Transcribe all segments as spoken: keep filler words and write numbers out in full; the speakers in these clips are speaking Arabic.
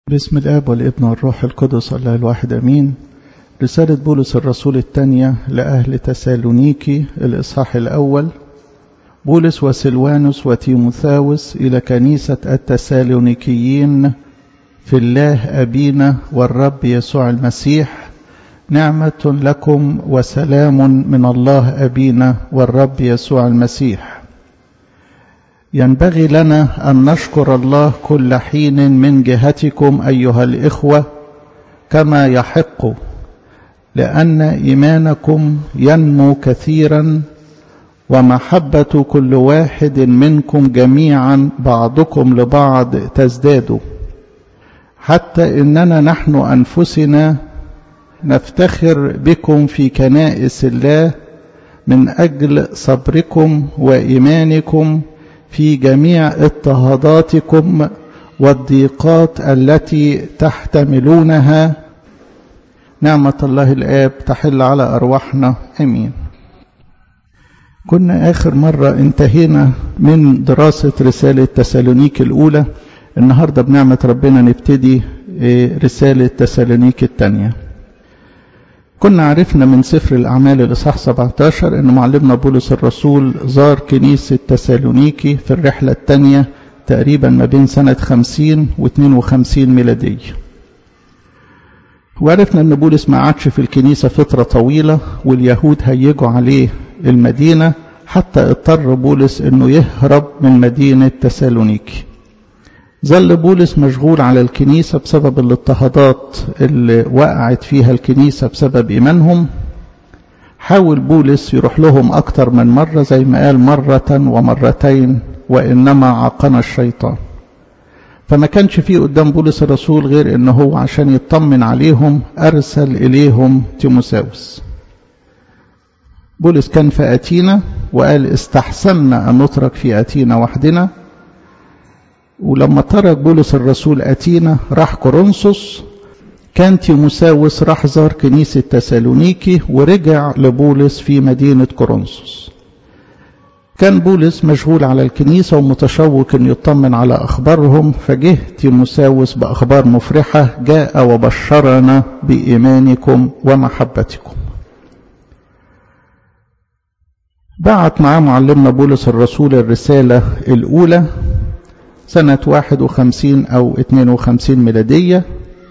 باسم الآب والابن والروح القدس الله الواحد أمين. رسالة بولس الرسول الثانية لأهل تسالونيكي الإصحاح الأول. بولس وسلوانوس وتيموثاوس إلى كنيسة التسالونيكيين في الله أبينا والرب يسوع المسيح، نعمة لكم وسلام من الله أبينا والرب يسوع المسيح. ينبغي لنا أن نشكر الله كل حين من جهتكم أيها الإخوة كما يحق، لأن إيمانكم ينمو كثيرا ومحبة كل واحد منكم جميعا بعضكم لبعض تزداد، حتى إننا نحن أنفسنا نفتخر بكم في كنائس الله من أجل صبركم وإيمانكم في جميع اضطهاداتكم والضيقات التي تحتملونها. نعمة الله الآب تحل على أرواحنا آمين. كنا آخر مرة انتهينا من دراسة رسالة تسالونيك الأولى. النهاردة بنعمة ربنا نبتدي رسالة تسالونيك الثانية. كنا عرفنا من سفر الأعمال الإصحاح سبعة عشر أن معلمنا بولس الرسول زار كنيسة تسالونيكي في الرحلة الثانية تقريبا ما بين سنة خمسين واثنين وخمسين ميلادية. وعرفنا أن بولس ما عادش في الكنيسة فترة طويلة، واليهود هيجوا عليه المدينة حتى اضطر بولس أنه يهرب من مدينة تسالونيكي. ظل بولس مشغول على الكنيسة بسبب الاضطهادات اللي وقعت فيها الكنيسة بسبب إيمانهم. حاول بولس يروح لهم أكتر من مرة، زي ما قال مرة ومرتين وإنما عاقنا الشيطان. فما كانش فيه قدام بولس الرسول غير إنه هو عشان يطمن عليهم أرسل إليهم تيموثاوس. بولس كان في أتينا وقال استحسنا أن نترك في أتينا وحدنا، ولما ترك بولس الرسول أتينا راح كورنثوس. كان تيموثاوس راح زار كنيسة تسالونيكي ورجع لبولس في مدينة كورنثوس. كان بولس مشغول على الكنيسة ومتشوق أن يطمن على أخبارهم، فجه تيموثاوس بأخبار مفرحة، جاء وبشرنا بإيمانكم ومحبتكم. بعت معاه معلمنا بولس الرسول الرسالة الأولى سنة واحد وخمسين أو اثنين وخمسين ميلادية،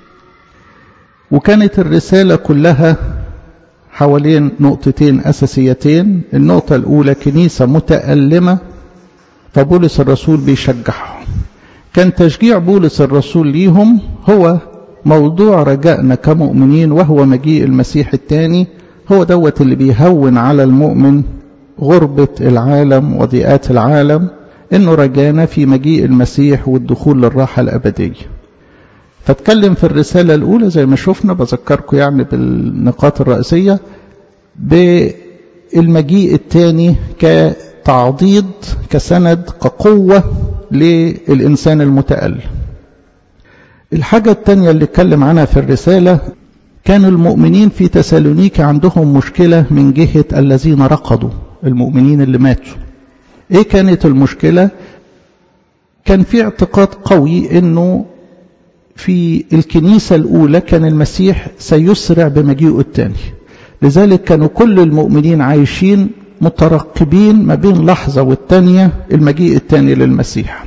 وكانت الرسالة كلها حوالين نقطتين أساسيتين. النقطة الأولى كنيسة متألمة، فبولس الرسول بيشجعهم. كان تشجيع بولس الرسول ليهم هو موضوع رجائنا كمؤمنين، وهو مجيء المسيح الثاني. هو دوت اللي بيهون على المؤمن غربة العالم وضيقات العالم، إنه رجانا في مجيء المسيح والدخول للراحة الأبدية. فاتكلم في الرسالة الأولى زي ما شفنا، بذكركم يعني بالنقاط الرئيسية، بالمجيء الثاني كتعضيد، كسند، كقوة للإنسان المتألم. الحاجة الثانية اللي اتكلم عنها في الرسالة، كان المؤمنين في تسالونيكي عندهم مشكلة من جهة الذين رقدوا، المؤمنين اللي ماتوا. ايه كانت المشكلة؟ كان في اعتقاد قوي انه في الكنيسة الاولى كان المسيح سيسرع بمجيئه الثاني، لذلك كانوا كل المؤمنين عايشين مترقبين ما بين لحظة والثانية المجيء الثاني للمسيح.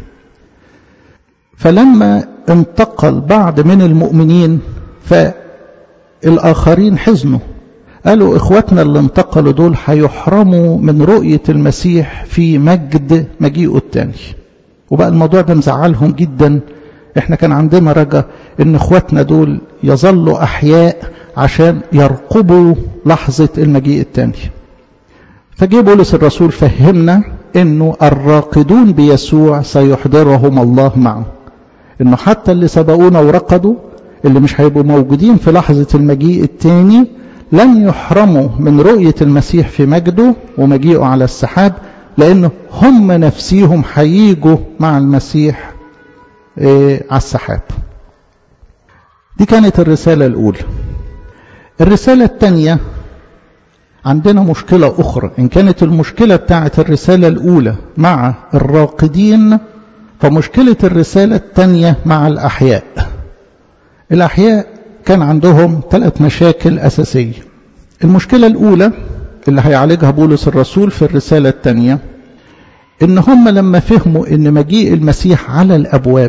فلما انتقل بعض من المؤمنين فالآخرين حزنوا، قالوا إخواتنا اللي انتقلوا دول هيحرموا من رؤية المسيح في مجد مجيئه الثاني. وبقى الموضوع ده مزعلهم جدا. احنا كان عندنا رجاء ان إخواتنا دول يظلوا أحياء عشان يرقبوا لحظة المجيء الثاني. فجاء بولس الرسول فهمنا انه الراقدون بيسوع سيحضرهم الله معه، انه حتى اللي سبقونا ورقدوا، اللي مش هيبقوا موجودين في لحظة المجيء الثاني، لن يحرموا من رؤية المسيح في مجده ومجيئه على السحاب، لأنه هم نفسيهم هيجوا مع المسيح على السحاب. دي كانت الرسالة الأولى. الرسالة الثانية عندنا مشكلة أخرى. إن كانت المشكلة بتاعت الرسالة الأولى مع الراقدين، فمشكلة الرسالة الثانية مع الأحياء. الأحياء كان عندهم ثلاث مشاكل أساسية. المشكلة الأولى اللي هيعالجها بولس الرسول في الرسالة الثانية، إن هم لما فهموا إن مجيء المسيح على الأبواب،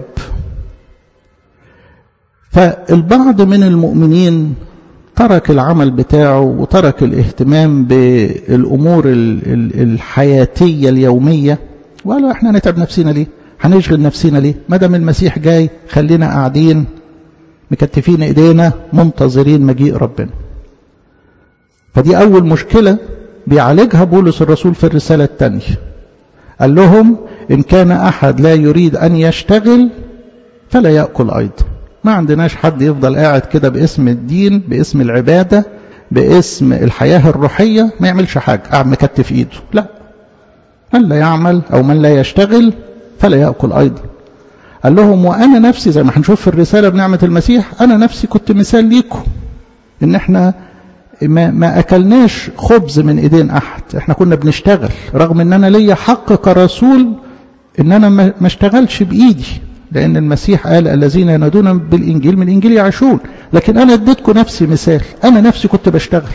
فالبعض من المؤمنين ترك العمل بتاعه وترك الاهتمام بالأمور الحياتية اليومية، وقالوا احنا نتعب نفسنا ليه؟ هنشغل نفسنا ليه؟ ما دام المسيح جاي خلينا قاعدين مكتفين ايدينا منتظرين مجيء ربنا. فدي أول مشكلة بيعالجها بولس الرسول في الرسالة الثانية. قال لهم إن كان أحد لا يريد أن يشتغل فلا يأكل أيضا. ما عندناش حد يفضل قاعد كده باسم الدين، باسم العبادة، باسم الحياة الروحية ما يعملش حاجة، قاعد مكتف ايده. لا، من لا يعمل أو من لا يشتغل فلا يأكل أيضا. قال لهم وأنا نفسي زي ما هنشوف في الرسالة بنعمة المسيح، أنا نفسي كنت مثال ليكم إن احنا ما, ما أكلناش خبز من إيدين أحد، احنا كنا بنشتغل، رغم إن أنا ليا حق كرسول إن أنا ما اشتغلش بإيدي، لأن المسيح قال الذين ينادون بالإنجيل من إنجيل يعيشون. لكن أنا اديتكم نفسي مثال، أنا نفسي كنت بشتغل.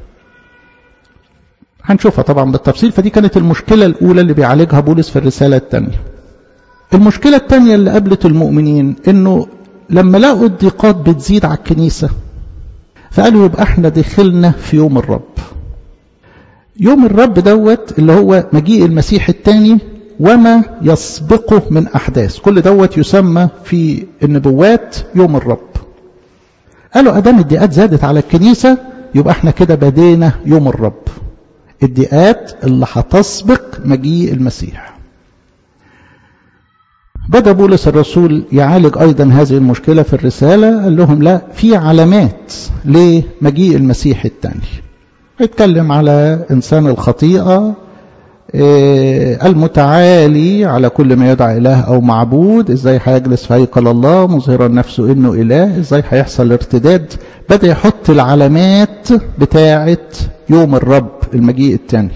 هنشوفها طبعا بالتفصيل. فدي كانت المشكلة الأولى اللي بيعالجها بولس في الرسالة الثانية. المشكلة الثانية اللي قابلت المؤمنين إنه لما لقوا الضيقات بتزيد على الكنيسة، فقالوا يبقى احنا دخلنا في يوم الرب. يوم الرب دوت اللي هو مجيء المسيح الثاني وما يسبقه من أحداث، كل دوت يسمى في النبوات يوم الرب. قالوا أدام الضيقات زادت على الكنيسة يبقى احنا كده بدينا يوم الرب، الضيقات اللي هتسبق مجيء المسيح. بدأ بولس الرسول يعالج أيضا هذه المشكلة في الرسالة. قال لهم لا، في علامات لمجيء المسيح الثاني. يتكلم على إنسان الخطيئة المتعالي على كل ما يدعى إله أو معبود، إزاي هيجلس في هيكل الله مظهرا نفسه إنه إله، إزاي هيحصل ارتداد. بدأ يحط العلامات بتاعة يوم الرب المجيء الثاني.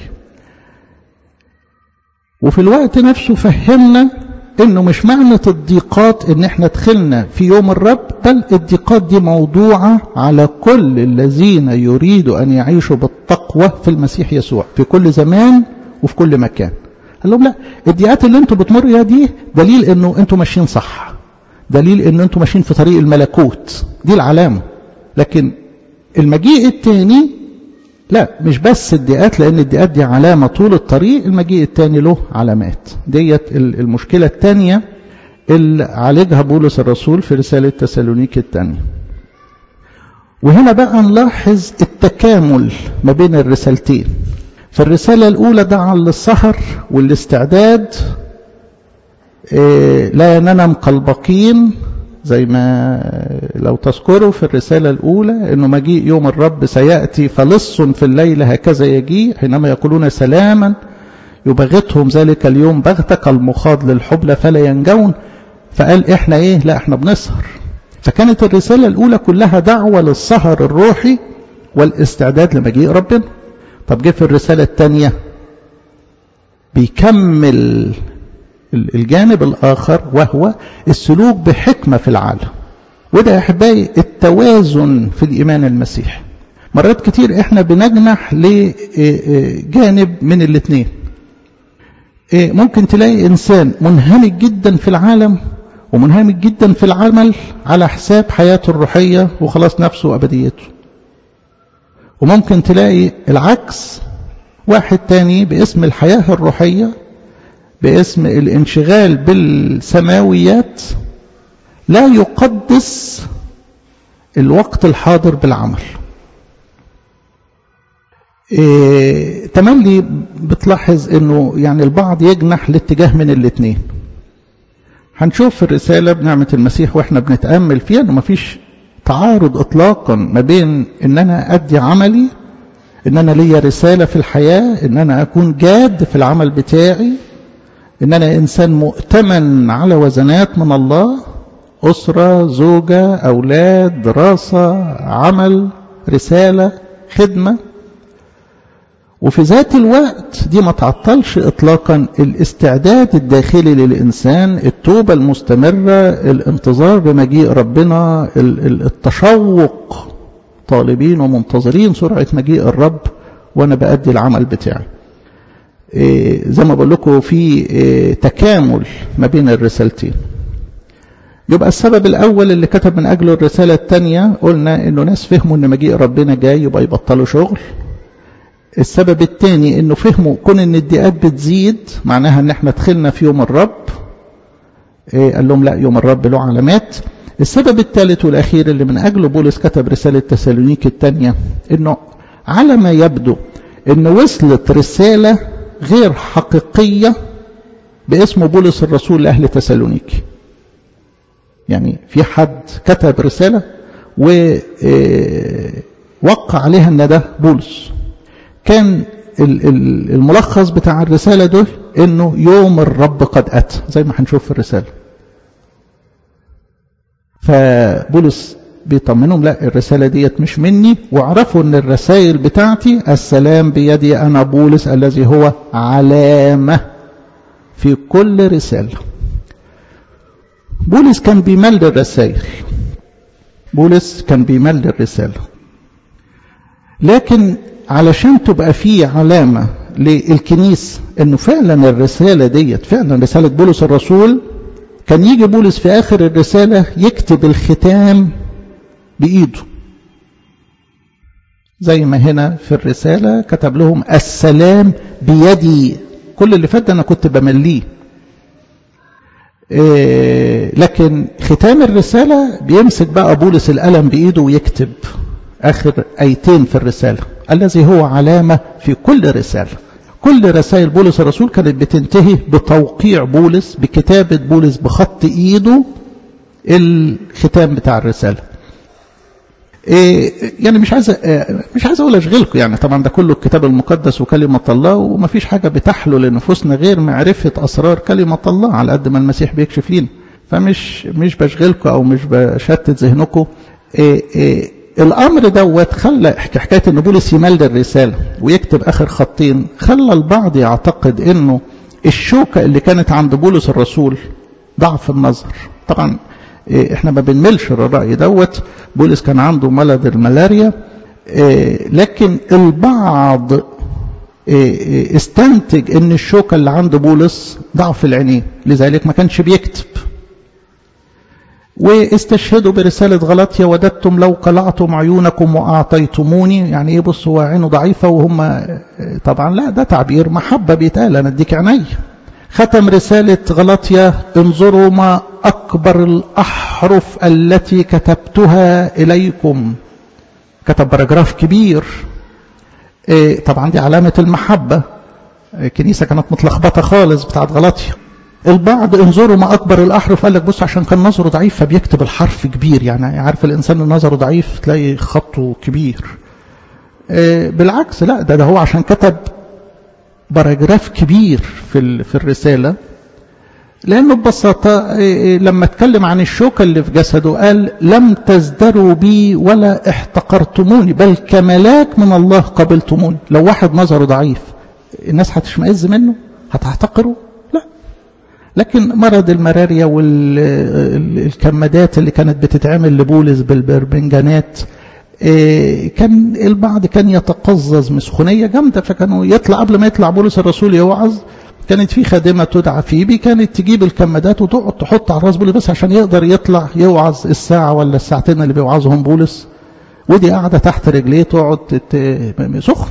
وفي الوقت نفسه فهمنا إنه مش معنى الضيقات إن إحنا دخلنا في يوم الرب، بل الضيقات دي موضوعة على كل الذين يريدوا أن يعيشوا بالتقوى في المسيح يسوع في كل زمان وفي كل مكان. قال لهم لا، الضيقات اللي انتوا بتمروا دي دليل انه انتوا ماشيين صح، دليل ان انتوا ماشيين في طريق الملكوت، دي العلامة. لكن المجيء الثاني لا، مش بس الضيقات، لان الضيقات دي علامة طول الطريق، المجيء الثاني له علامات. ديت المشكلة الثانية اللي عالجها بولس الرسول في رسالة تسالونيكي الثانية. وهنا بقى نلاحظ التكامل ما بين الرسالتين. في الرسالة الأولى دعا للسهر والاستعداد، إيه لا ننم كالباقين، زي ما لو تذكروا في الرسالة الأولى إنه مجيء يوم الرب سيأتي فلص في الليل هكذا يجيء، حينما يقولون سلاما يبغتهم ذلك اليوم بغتة كالمخاض للحبلى فلا ينجون. فقال إحنا إيه؟ لا إحنا بنسهر. فكانت الرسالة الأولى كلها دعوة للسهر الروحي والاستعداد لمجيء ربنا. طب جه في الرسالة الثانية بيكمل الجانب الآخر، وهو السلوك بحكمة في العالم. وده يا أحبائي التوازن في الإيمان المسيحي. مرات كتير إحنا بنجنح لجانب من الاثنين. ممكن تلاقي إنسان منهمك جدا في العالم ومنهمك جدا في العمل على حساب حياته الروحية وخلاص نفسه وأبديته. وممكن تلاقي العكس، واحد تاني باسم الحياة الروحية، باسم الانشغال بالسماويات، لا يقدس الوقت الحاضر بالعمل. إيه تملي بتلاحظ انه يعني البعض يجنح لاتجاه من الاثنين. هنشوف في الرسالة بنعمة المسيح واحنا بنتأمل فيها انه مفيش تعارض اطلاقا ما بين ان انا ادي عملي، ان انا ليا رسالة في الحياة، ان انا اكون جاد في العمل بتاعي، ان انا انسان مؤتمن على وزنات من الله، اسرة، زوجة، اولاد، دراسة، عمل، رسالة، خدمة. وفي ذات الوقت دي ما تعطلش إطلاقا الاستعداد الداخلي للإنسان، التوبة المستمرة، الانتظار بمجيء ربنا، التشوق، طالبين ومنتظرين سرعة مجيء الرب وأنا بأدي العمل بتاعي. إيه زي ما بقول لكم في إيه تكامل ما بين الرسالتين. يبقى السبب الأول اللي كتب من أجله الرسالة الثانية قلنا إنه ناس فهموا إن مجيء ربنا جاي يبقى يبطلوا شغل. السبب الثاني إنه فهموا كون إن الضيقات بتزيد معناها إن إحنا دخلنا في يوم الرب. إيه قال لهم لا، يوم الرب له علامات. السبب الثالث والأخير اللي من أجله بولس كتب رسالة تسالونيكي الثانية إنه على ما يبدو إن وصلت رسالة غير حقيقية باسم بولس الرسول لأهل تسالونيكي. يعني في حد كتب رسالة ووقع عليها ان ده بولس. كان الملخص بتاع الرسالة ده انه يوم الرب قد اتى زي ما هنشوف في الرسالة. فبولس بيطمنهم لا، الرسالة ديت مش مني، واعرفوا ان الرسائل بتاعتي السلام بيدي انا بولس الذي هو علامة في كل رسالة. بولس كان بيمل الرسائل، بولس كان بيمل الرسالة، لكن علشان تبقى فيه علامة للكنيسة انه فعلا الرسالة ديت فعلا رسالة بولس الرسول، كان يجي بولس في اخر الرسالة يكتب الختام بايده زي ما هنا في الرسالة كتب لهم السلام بيدي. كل اللي فات انا كنت بمليه، إيه لكن ختام الرسالة بيمسك بقى بولس القلم بإيده ويكتب آخر آيتين في الرسالة الذي هو علامة في كل رسالة. كل رسائل بولس الرسول كانت بتنتهي بتوقيع بولس، بكتابة بولس بخط إيده الختام بتاع الرسالة. إيه يعني مش عايز مش عايز اقول اشغلكم، يعني طبعا ده كله الكتاب المقدس وكلمة الله، وما فيش حاجة بتحلو لنفوسنا غير معرفة اسرار كلمة الله على قد ما المسيح بيكشف لينا. فمش مش بشغلكم او مش بشتت ذهنكم. إيه إيه الامر دوت خلى حكاية ان بولس يمل الرسالة ويكتب اخر خطين، خلى البعض يعتقد انه الشوكة اللي كانت عند بولس الرسول ضعف النظر. طبعا احنا ما بنملش الرأي دوت، بولس كان عنده مرض الملاريا، لكن البعض استنتج ان الشوكة اللي عند بولس ضعف العينين، لذلك ما كانش بيكتب. واستشهدوا برسالة غلاطيا وددتم لو قلعتم عيونكم وأعطيتموني. يعني ايه بص هو عينه ضعيفة وهم طبعا لا، ده تعبير محبة بيتقال انا اديك عيني. ختم رسالة غلاطيا انظروا ما أكبر الأحرف التي كتبتها إليكم. كتب باراجراف كبير. إيه طبعا دي علامة المحبة. الكنيسة كانت متلخبطة خالص بتاعت غلاطيا. البعض انظروا ما أكبر الأحرف، قال لك بص عشان كان نظره ضعيف فبيكتب الحرف كبير، يعني عارف الإنسان اللي نظره ضعيف تلاقي خطه كبير. إيه بالعكس لا، ده, ده هو عشان كتب باراجراف كبير في في الرسالة، لأنه ببساطة لما اتكلم عن الشوكة اللي في جسده قال لم تزدروا بي ولا احتقرتموني بل كملاك من الله قبلتموني. لو واحد نظره ضعيف الناس هتشمئز منه، هتحتقره؟ لا. لكن مرض الملاريا والكمادات اللي كانت بتتعمل لبولس بالبربنجانات، كان البعض كان يتقزز مسخونية جامدة، فكانوا يطلع قبل ما يطلع بولس الرسول يوعظ كانت في خادمة تدعى فيبي كانت تجيب الكمادات وتقعد تحط على الراس بولس بس عشان يقدر يطلع يوعظ الساعة ولا الساعتين اللي بيوعظهم بولس، ودي قاعدة تحت رجليه تقعد سخن.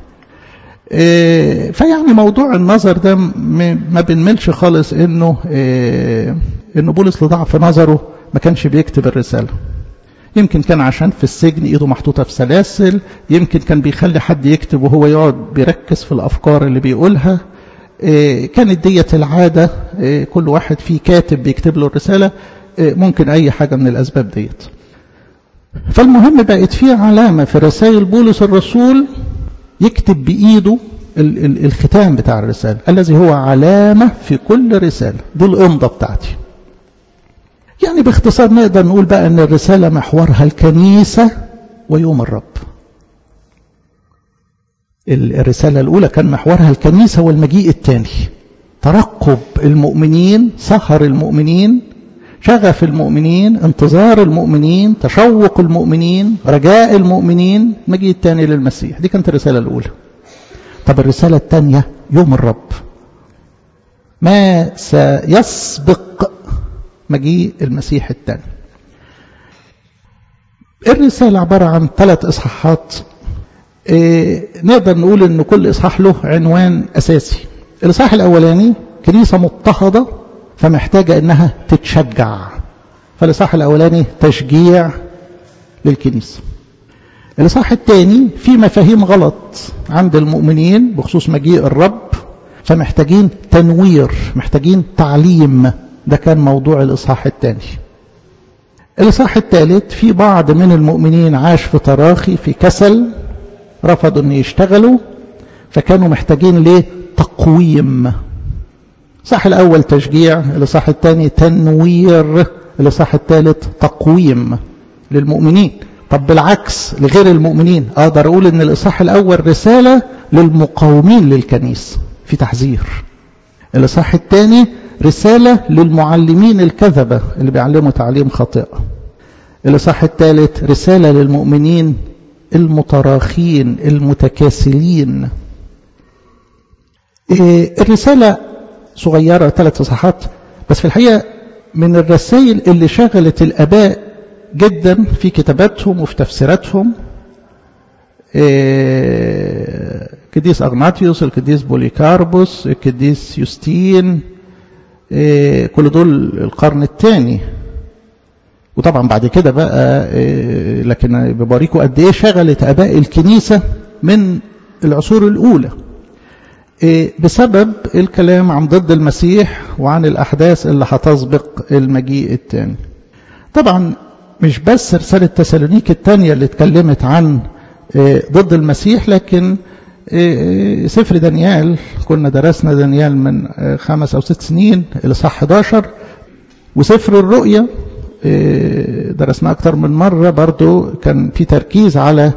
فيعني موضوع النظر ده ما بنملش خالص انه انه بولس لضعف نظره ما كانش بيكتب الرسالة. يمكن كان عشان في السجن ايده محطوطة في سلاسل، يمكن كان بيخلي حد يكتب وهو يقعد بيركز في الافكار اللي بيقولها. كانت ديت العادة، كل واحد فيه كاتب بيكتب له الرسالة، ممكن اي حاجة من الاسباب ديت. فالمهم بقت فيه علامة في رسائل بولس الرسول يكتب بإيده الختام بتاع الرسالة الذي هو علامة في كل رسالة. دي الأمضة بتاعتي. يعني باختصار نقدر نقول بقى أن الرسالة محورها الكنيسة ويوم الرب. الرسالة الأولى كان محورها الكنيسة والمجيء الثاني، ترقب المؤمنين، سهر المؤمنين، شغف المؤمنين، انتظار المؤمنين، تشوق المؤمنين، رجاء المؤمنين، مجيء الثاني للمسيح. دي كانت الرسالة الأولى. طب الرسالة الثانية يوم الرب، ما سيسبق مجيء المسيح الثاني. الرسالة عبارة عن ثلاث إصحاحات. إيه نقدر نقول إن كل إصحاح له عنوان أساسي. الإصحاح الأولاني كنيسة مضطهدة فمحتاجة إنها تتشجع، فالإصحاح الأولاني تشجيع للكنيسة. الإصحاح الثاني في مفاهيم غلط عند المؤمنين بخصوص مجيء الرب، فمحتاجين تنوير، محتاجين تعليم. ده كان موضوع الإصحاح الثاني. الإصحاح الثالث في بعض من المؤمنين عاش في تراخي، في كسل، رفضوا أن يشتغلوا، فكانوا محتاجين ليه تقويم. الإصحاح الأول تشجيع، الإصحاح الثاني تنوير، الإصحاح الثالث تقويم للمؤمنين. طب بالعكس لغير المؤمنين أقدر أقول أن الإصحاح الأول رسالة للمقاومين للكنيسة في تحذير. الإصحاح الثاني رسالة للمعلمين الكذبة اللي بيعلموا تعليم خاطئ. الإصحاح الثالث رسالة للمؤمنين المتراخين المتكاسلين. الرسالة صغيرة ثلاث إصحاحات، بس في الحقيقة من الرسائل اللي شغلت الآباء جدا في كتاباتهم وفي تفسيراتهم. القديس أغناطيوس، القديس بوليكاربوس، القديس يوستين، كل دول القرن الثاني. وطبعا بعد كده بقى لكن بباريكوا قد ايه شغلت آباء الكنيسة من العصور الأولى بسبب الكلام عن ضد المسيح وعن الأحداث اللي هتسبق المجيء الثاني. طبعا مش بس رسالة تسالونيك الثانية اللي اتكلمت عن ضد المسيح، لكن سفر دانيال كنا درسنا دانيال من خمس أو ست سنين الإصحاح إحدى عشر، وسفر الرؤيا درسنا أكتر من مرة برضو كان في تركيز على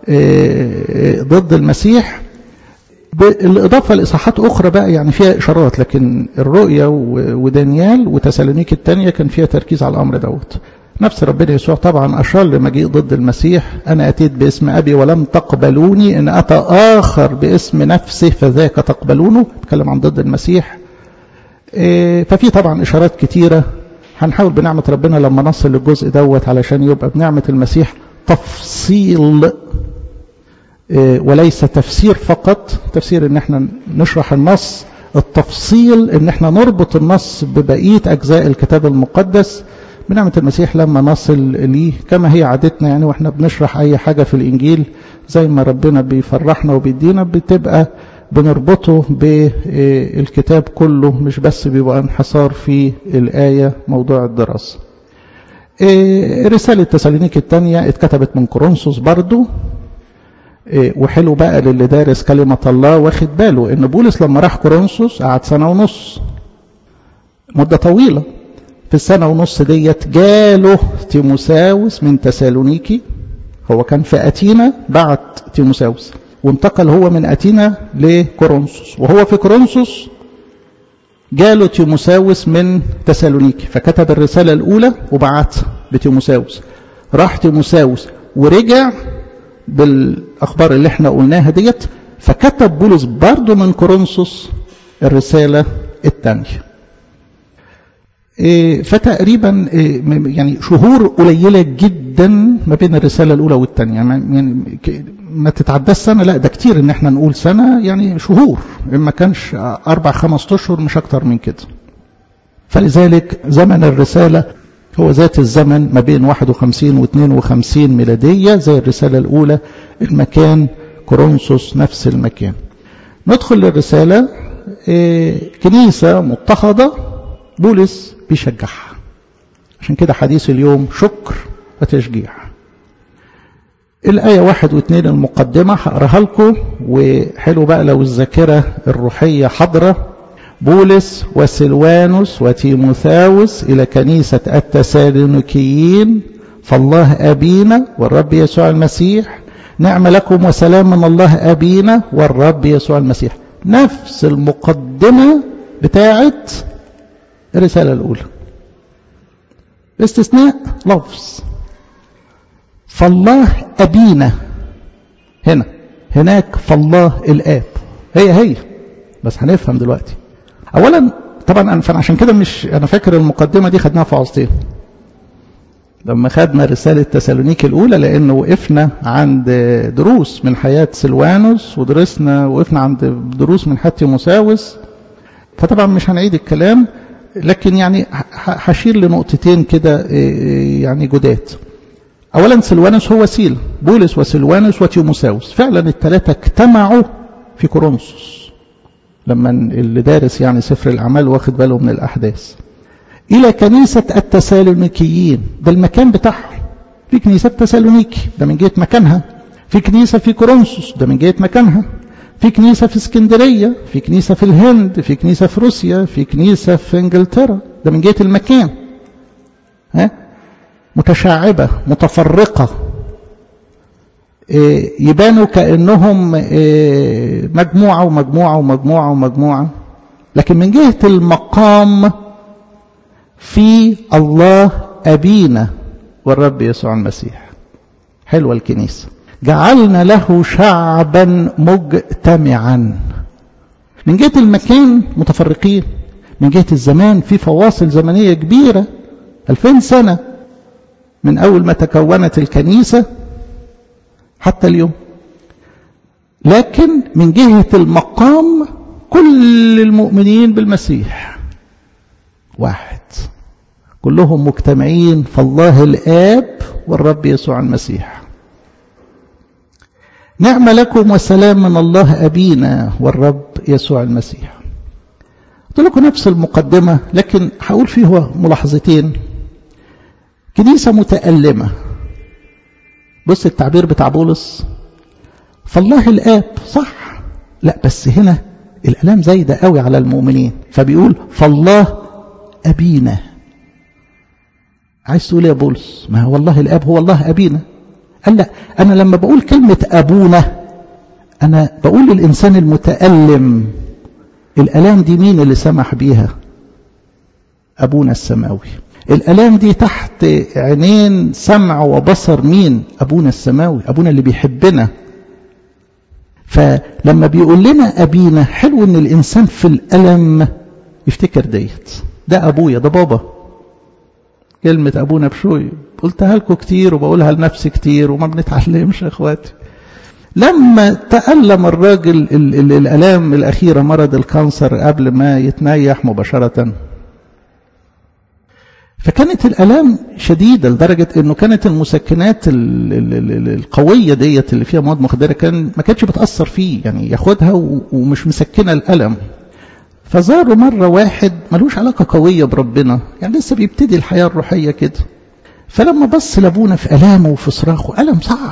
ضد المسيح، بالإضافة لإصحاحات أخرى بقى يعني فيها إشارات. لكن الرؤيا ودانيال وتسالونيك الثانية كان فيها تركيز على الأمر دوت. نفس ربنا يسوع طبعا أشار لمجيء ضد المسيح، أنا أتيت باسم أبي ولم تقبلوني، إن أتى آخر باسم نفسه فذاك تقبلونه. تكلم عن ضد المسيح. ففي طبعا إشارات كتيرة. هنحاول بنعمة ربنا لما نصل للجزء دوت علشان يبقى بنعمة المسيح تفصيل وليس تفسير فقط. تفسير ان احنا نشرح النص، التفصيل ان احنا نربط النص ببقية اجزاء الكتاب المقدس. بنعمة المسيح لما نصل ليه كما هي عادتنا يعني واحنا بنشرح اي حاجة في الانجيل زي ما ربنا بيفرحنا وبيدينا، بتبقى بنربطه بالكتاب كله، مش بس بيبقى انحصار في الآية موضوع الدراسة. رسالة تسالونيك الثانية اتكتبت من كورنثوس برضو. وحلو بقى للي دارس كلمة الله واخد باله ان بولس لما راح كورنثوس قعد سنة ونص، مدة طويلة. في السنة ونص ديت جاله تيموساوس من تسالونيكي، هو كان في أتينا بعت تيموساوس وانتقل هو من أتينا لكورنثوس، وهو في كورنثوس جاله تيموساوس من تسالونيكي، فكتب الرسالة الأولى وبعت بتيموساوس. راح تيموساوس ورجع بالأخبار اللي احنا قلناها ديت، فكتب بولس برضو من كورنثوس الرسالة الثانية. فتقريبا يعني شهور قليلة جدا ما بين الرسالة الأولى والثانية، يعني ما تتعداش سنة، لا ده كتير ان احنا نقول سنة، يعني شهور ما كانش أربع خمس أشهر مش أكتر من كده. فلذلك زمن الرسالة هو ذات الزمن ما بين واحد وخمسين واثنين وخمسين ميلادية زي الرسالة الأولى. المكان كورنثوس نفس المكان. ندخل للرسالة. كنيسة مضطهدة بولس بيشجعها، عشان كده حديث اليوم شكر وتشجيع. الآية واحد واثنين المقدمة هقراها لكم، وحلو بقى لو الذاكرة الروحية حاضرة. بولس وسلوانوس وتيموثاوس إلى كنيسة التسالونيكيين، فالله أبينا والرب يسوع المسيح نعم لكم وسلام من الله أبينا والرب يسوع المسيح. نفس المقدمة بتاعت الرسالة الأولى، باستثناء لفظ فالله أبينا. هنا هناك فالله الآب، هي هي بس هنفهم دلوقتي. أولا طبعا أنا عشان كده مش أنا فاكر المقدمة دي خدناها في عظتين لما خدنا رسالة تسالونيكي الأولى، لأنه وقفنا عند دروس من حياة سلوانوس ودرسنا وقفنا عند دروس من حياة تيموساوس، فطبعا مش هنعيد الكلام، لكن يعني هشير لنقطتين كده يعني جداد. أولا سلوانوس هو وسيلة، بولس وسلوانوس وتيموساوس فعلا الثلاثة اجتمعوا في كورنثوس لما اللي دارس يعني سفر الأعمال واخد باله من الأحداث، إلى كنيسة التسالونيكيين، ده المكان بتاعهم. في كنيسة تسالونيكي ده من جهة مكانها، في كنيسة في كورنثوس ده من جهة مكانها، في كنيسة في اسكندرية، في كنيسة في الهند، في كنيسة في روسيا، في كنيسة في انجلترا، ده من جهة المكان. ها متشعبة متفرقة، إيه يبانوا كأنهم إيه مجموعة ومجموعة ومجموعة ومجموعة، لكن من جهة المقام في الله أبينا والرب يسوع المسيح. حلوة الكنيسة، جعلنا له شعبا مجتمعا. من جهة المكان متفرقين، من جهة الزمان في فواصل زمنية كبيرة، ألفين سنة من أول ما تكونت الكنيسة حتى اليوم، لكن من جهة المقام كل المؤمنين بالمسيح واحد، كلهم مجتمعين فالله الآب والرب يسوع المسيح. نعم لكم وسلام من الله أبينا والرب يسوع المسيح. قلت لكم نفس المقدمة، لكن هقول فيه ملاحظتين. كنيسة متألمة، بص التعبير بتاع بولس فالله الآب، صح، لا بس هنا الألام زايدة قوي على المؤمنين، فبيقول فالله أبينا. عايز تقول يا بولس ما هو الله الآب هو الله أبينا؟ قال لا، أنا لما بقول كلمة أبونا أنا بقول للإنسان المتألم. الألام دي مين اللي سمح بيها؟ أبونا السماوي. الألام دي تحت عينين سمع وبصر مين؟ أبونا السماوي، أبونا اللي بيحبنا. فلما بيقول لنا أبينا، حلو إن الإنسان في الألم يفتكر ديت، ده أبويا، ده بابا. كلمة أبونا بشوي قلتها لكم كتير وبقولها لنفسي كتير وما بنتعلمش يا أخواتي. لما تألم الراجل ال ال الألام الأخيرة، مرض الكانسر قبل ما يتنيح مباشرة، فكانت الألام شديدة لدرجة أنه كانت المسكنات ال ال ال القوية ديت اللي فيها مواد مخدرة كان ما كانتش بتأثر فيه، يعني ياخدها ومش مسكنة الألم. فزاره مرة واحد ملوش علاقة قوية بربنا، يعني لسه بيبتدي الحياة الروحية كده، فلما بص لابونا في ألامه وفي صراخه، ألم صعب،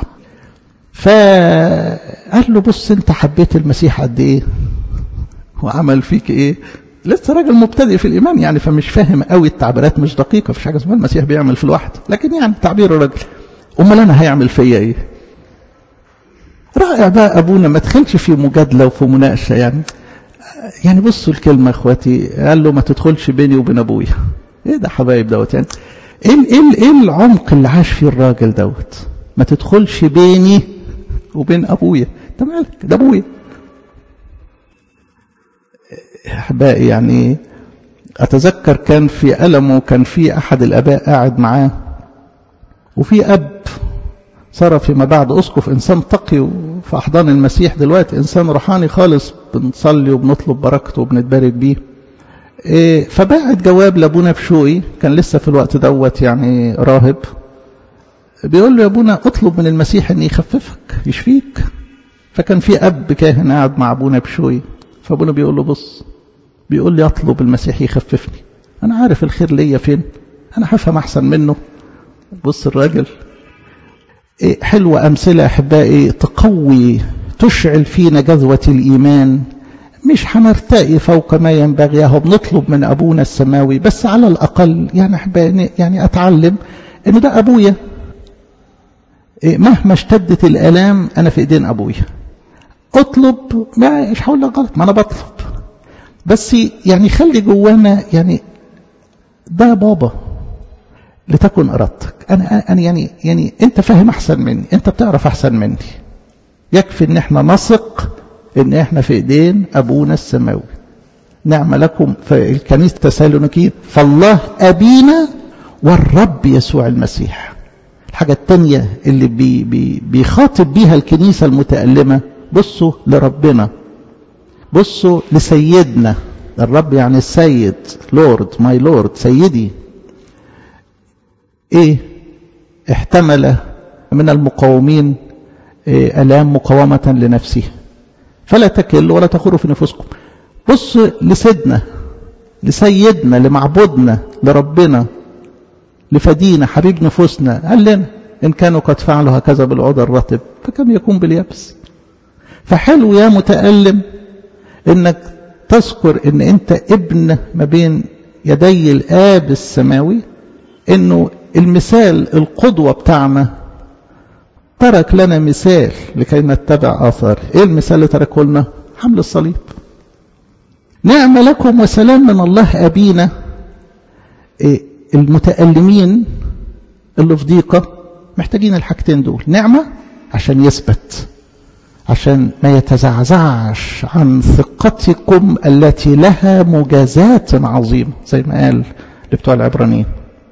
فقال له بص انت حبيت المسيح قد ايه وعمل فيك ايه. لسه راجل مبتدئ في الإيمان يعني، فمش فاهم قوي التعبيرات، مش دقيقة، مفيش حاجة اسمها المسيح بيعمل في الواحد، لكن يعني تعبير الراجل. أمال أنا هيعمل فيا ايه؟ رائع بقى أبونا، ما تدخلش في مجادلة وفي مناقشة يعني. يعني بصوا الكلمة اخواتي، قال له ما تدخلش بيني وبين أبويا. ايه ده حبايب دوت يعني؟ ايه ايه ايه العمق اللي عاش فيه الراجل دوت؟ ما تدخلش بيني وبين أبويا، انت مالك؟ ده أبويا. أحبائي يعني أتذكر كان في ألمه كان في أحد الآباء قاعد معاه، وفي أب صار فيما بعد أسقف، إنسان تقي في أحضان المسيح، دلوقتي إنسان روحاني خالص، بنصلي وبنطلب بركته وبنتبارك بيه. إيه فبعت جواب لأبونا بشوي، كان لسه في الوقت دوت يعني راهب، بيقول له يا أبونا اطلب من المسيح أن يخففك يشفيك. فكان في أب كاهن قاعد مع أبونا بشوي، فأبونا بيقول له بص، بيقول لي اطلب المسيح يخففني، أنا عارف الخير ليا فين، أنا هفهم أحسن منه. بص الراجل إيه حلوة أمثلة أحبائي تقوي تشعل فينا جذوة الإيمان. مش هنرتقي فوق ما ينبغي، اهو بنطلب من أبونا السماوي، بس على الأقل يعني أحبائي يعني أتعلم إن ده أبويا. مهما اشتدت الآلام أنا في إيدين أبويا. أطلب، ما مش هقول لك غلط، ما أنا بطلب، بس يعني خلي جوانا يعني ده بابا لتكن إرادتك. أنا أنا يعني يعني أنت فاهم أحسن مني، أنت بتعرف أحسن مني. يكفي إن إحنا نثق إن إحنا في إيدين أبونا السماوي. نعم لكم في الكنيسة تسالونيكيين فالله أبينا والرب يسوع المسيح. الحاجة التانية اللي بي بي بيخاطب بيها الكنيسة المتألمة، بصوا لربنا، بصوا لسيدنا. الرب يعني السيد، لورد، ماي لورد، سيدي. ايه احتمل من المقاومين إيه آلام مقاومة لنفسه فلا تكلوا ولا تخوروا في نفوسكم. بص لسيدنا، لسيدنا، لمعبودنا، لربنا، لفدينا، حبيب نفوسنا. قال لنا إن كانوا قد فعلوا هكذا بالعود الرطب فكم يكون باليابس. فحلو يا متألم إنك تذكر إن أنت ابن ما بين يدي الآب السماوي، إنه المثال القدوة بتاعنا ترك لنا مثال لكي نتبع آثار. إيه المثال اللي تركه لنا؟ حمل الصليب. نعم لكم وسلام من الله أبينا. إيه المتألمين اللي في ضيقة محتاجين الحاجتين دول، نعمة عشان يثبت، عشان ما يتزعزعش عن ثقتكم التي لها مجازات عظيمة زي ما قال لبتوع العبرانيين.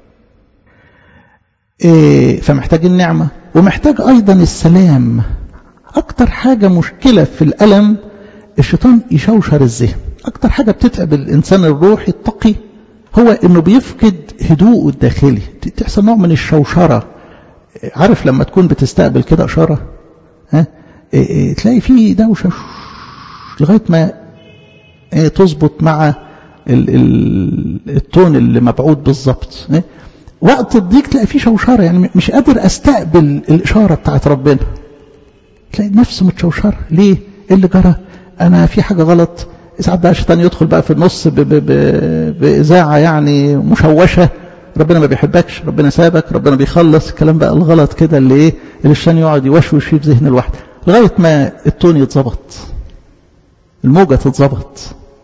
إيه فمحتاج النعمة ومحتاج أيضا السلام. أكتر حاجة مشكلة في الألم الشيطان يشوشر الذهن. أكتر حاجة بتتعب الإنسان الروحي التقي هو إنه بيفقد هدوءه الداخلي، تحصل نوع من الشوشرة. عارف لما تكون بتستقبل كده إشارة، ها إيه إيه تلاقي فيه دوشة لغاية ما إيه تظبط مع ال ال التون اللي مبعوث بالظبط. إيه وقت الضيق تلاقي فيه شوشرة، يعني مش قادر أستقبل الإشارة بتاعت ربنا، تلاقي نفسه متشوشرة. ليه؟ إيه اللي جرى؟ أنا في حاجة غلط. ساعات بقى الشيطان يدخل بقى في النص بإذاعة يعني مشوشة، ربنا ما بيحبكش، ربنا سابك، ربنا بيخلص، الكلام بقى الغلط كده اللي ايه اللي الشيطان يقعد يوشوش فيه في ذهن الواحد لغاية ما التون يتظبط، الموجة تتظبط.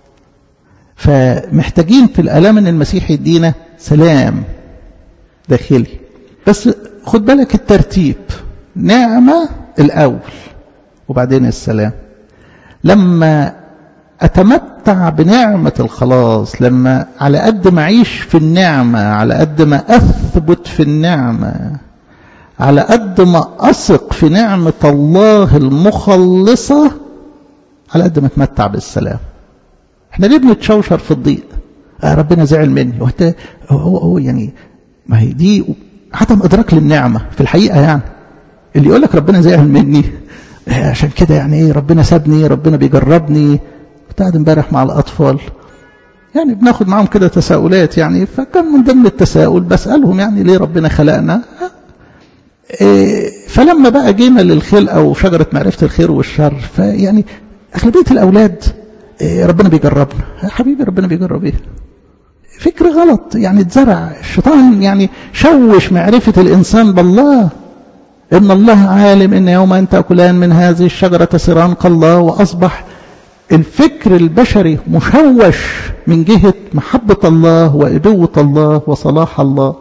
فمحتاجين في الآلام ان المسيح يدينا سلام داخلي. بس خد بالك الترتيب، نعمة الأول وبعدين السلام. لما أتمتع بنعمة الخلاص، لما على قد ما أعيش في النعمة، على قد ما أثبت في النعمة، على قد ما أثق في نعمة الله المخلصة، على قد ما أتمتع بالسلام. احنا ليه بنتشوشر في الضيق؟ آه ربنا زعل مني، وحتى هو, هو يعني ما هي دي عدم إدراك للنعمة في الحقيقة. يعني اللي يقول لك ربنا زعل مني عشان كده يعني ايه ربنا سابني، ربنا بيجربني. كنت قاعد امبارح مع الأطفال يعني بناخد معهم كده تساؤلات، يعني فكان من ضمن التساؤل بسألهم يعني ليه ربنا خلقنا. إيه فلما بقى جينا للخلقة وشجرة معرفة الخير والشر، فيعني أغلبية الأولاد إيه ربنا بيجربنا. حبيبي ربنا بيجرب ايه؟ فكر غلط يعني اتزرع الشيطان، يعني شوش معرفة الإنسان بالله. إن الله عالم إن يوم أن تأكلان من هذه الشجرة تصيران كالله. وأصبح الفكر البشري مشوش من جهة محبة الله وإبوة الله وصلاح الله.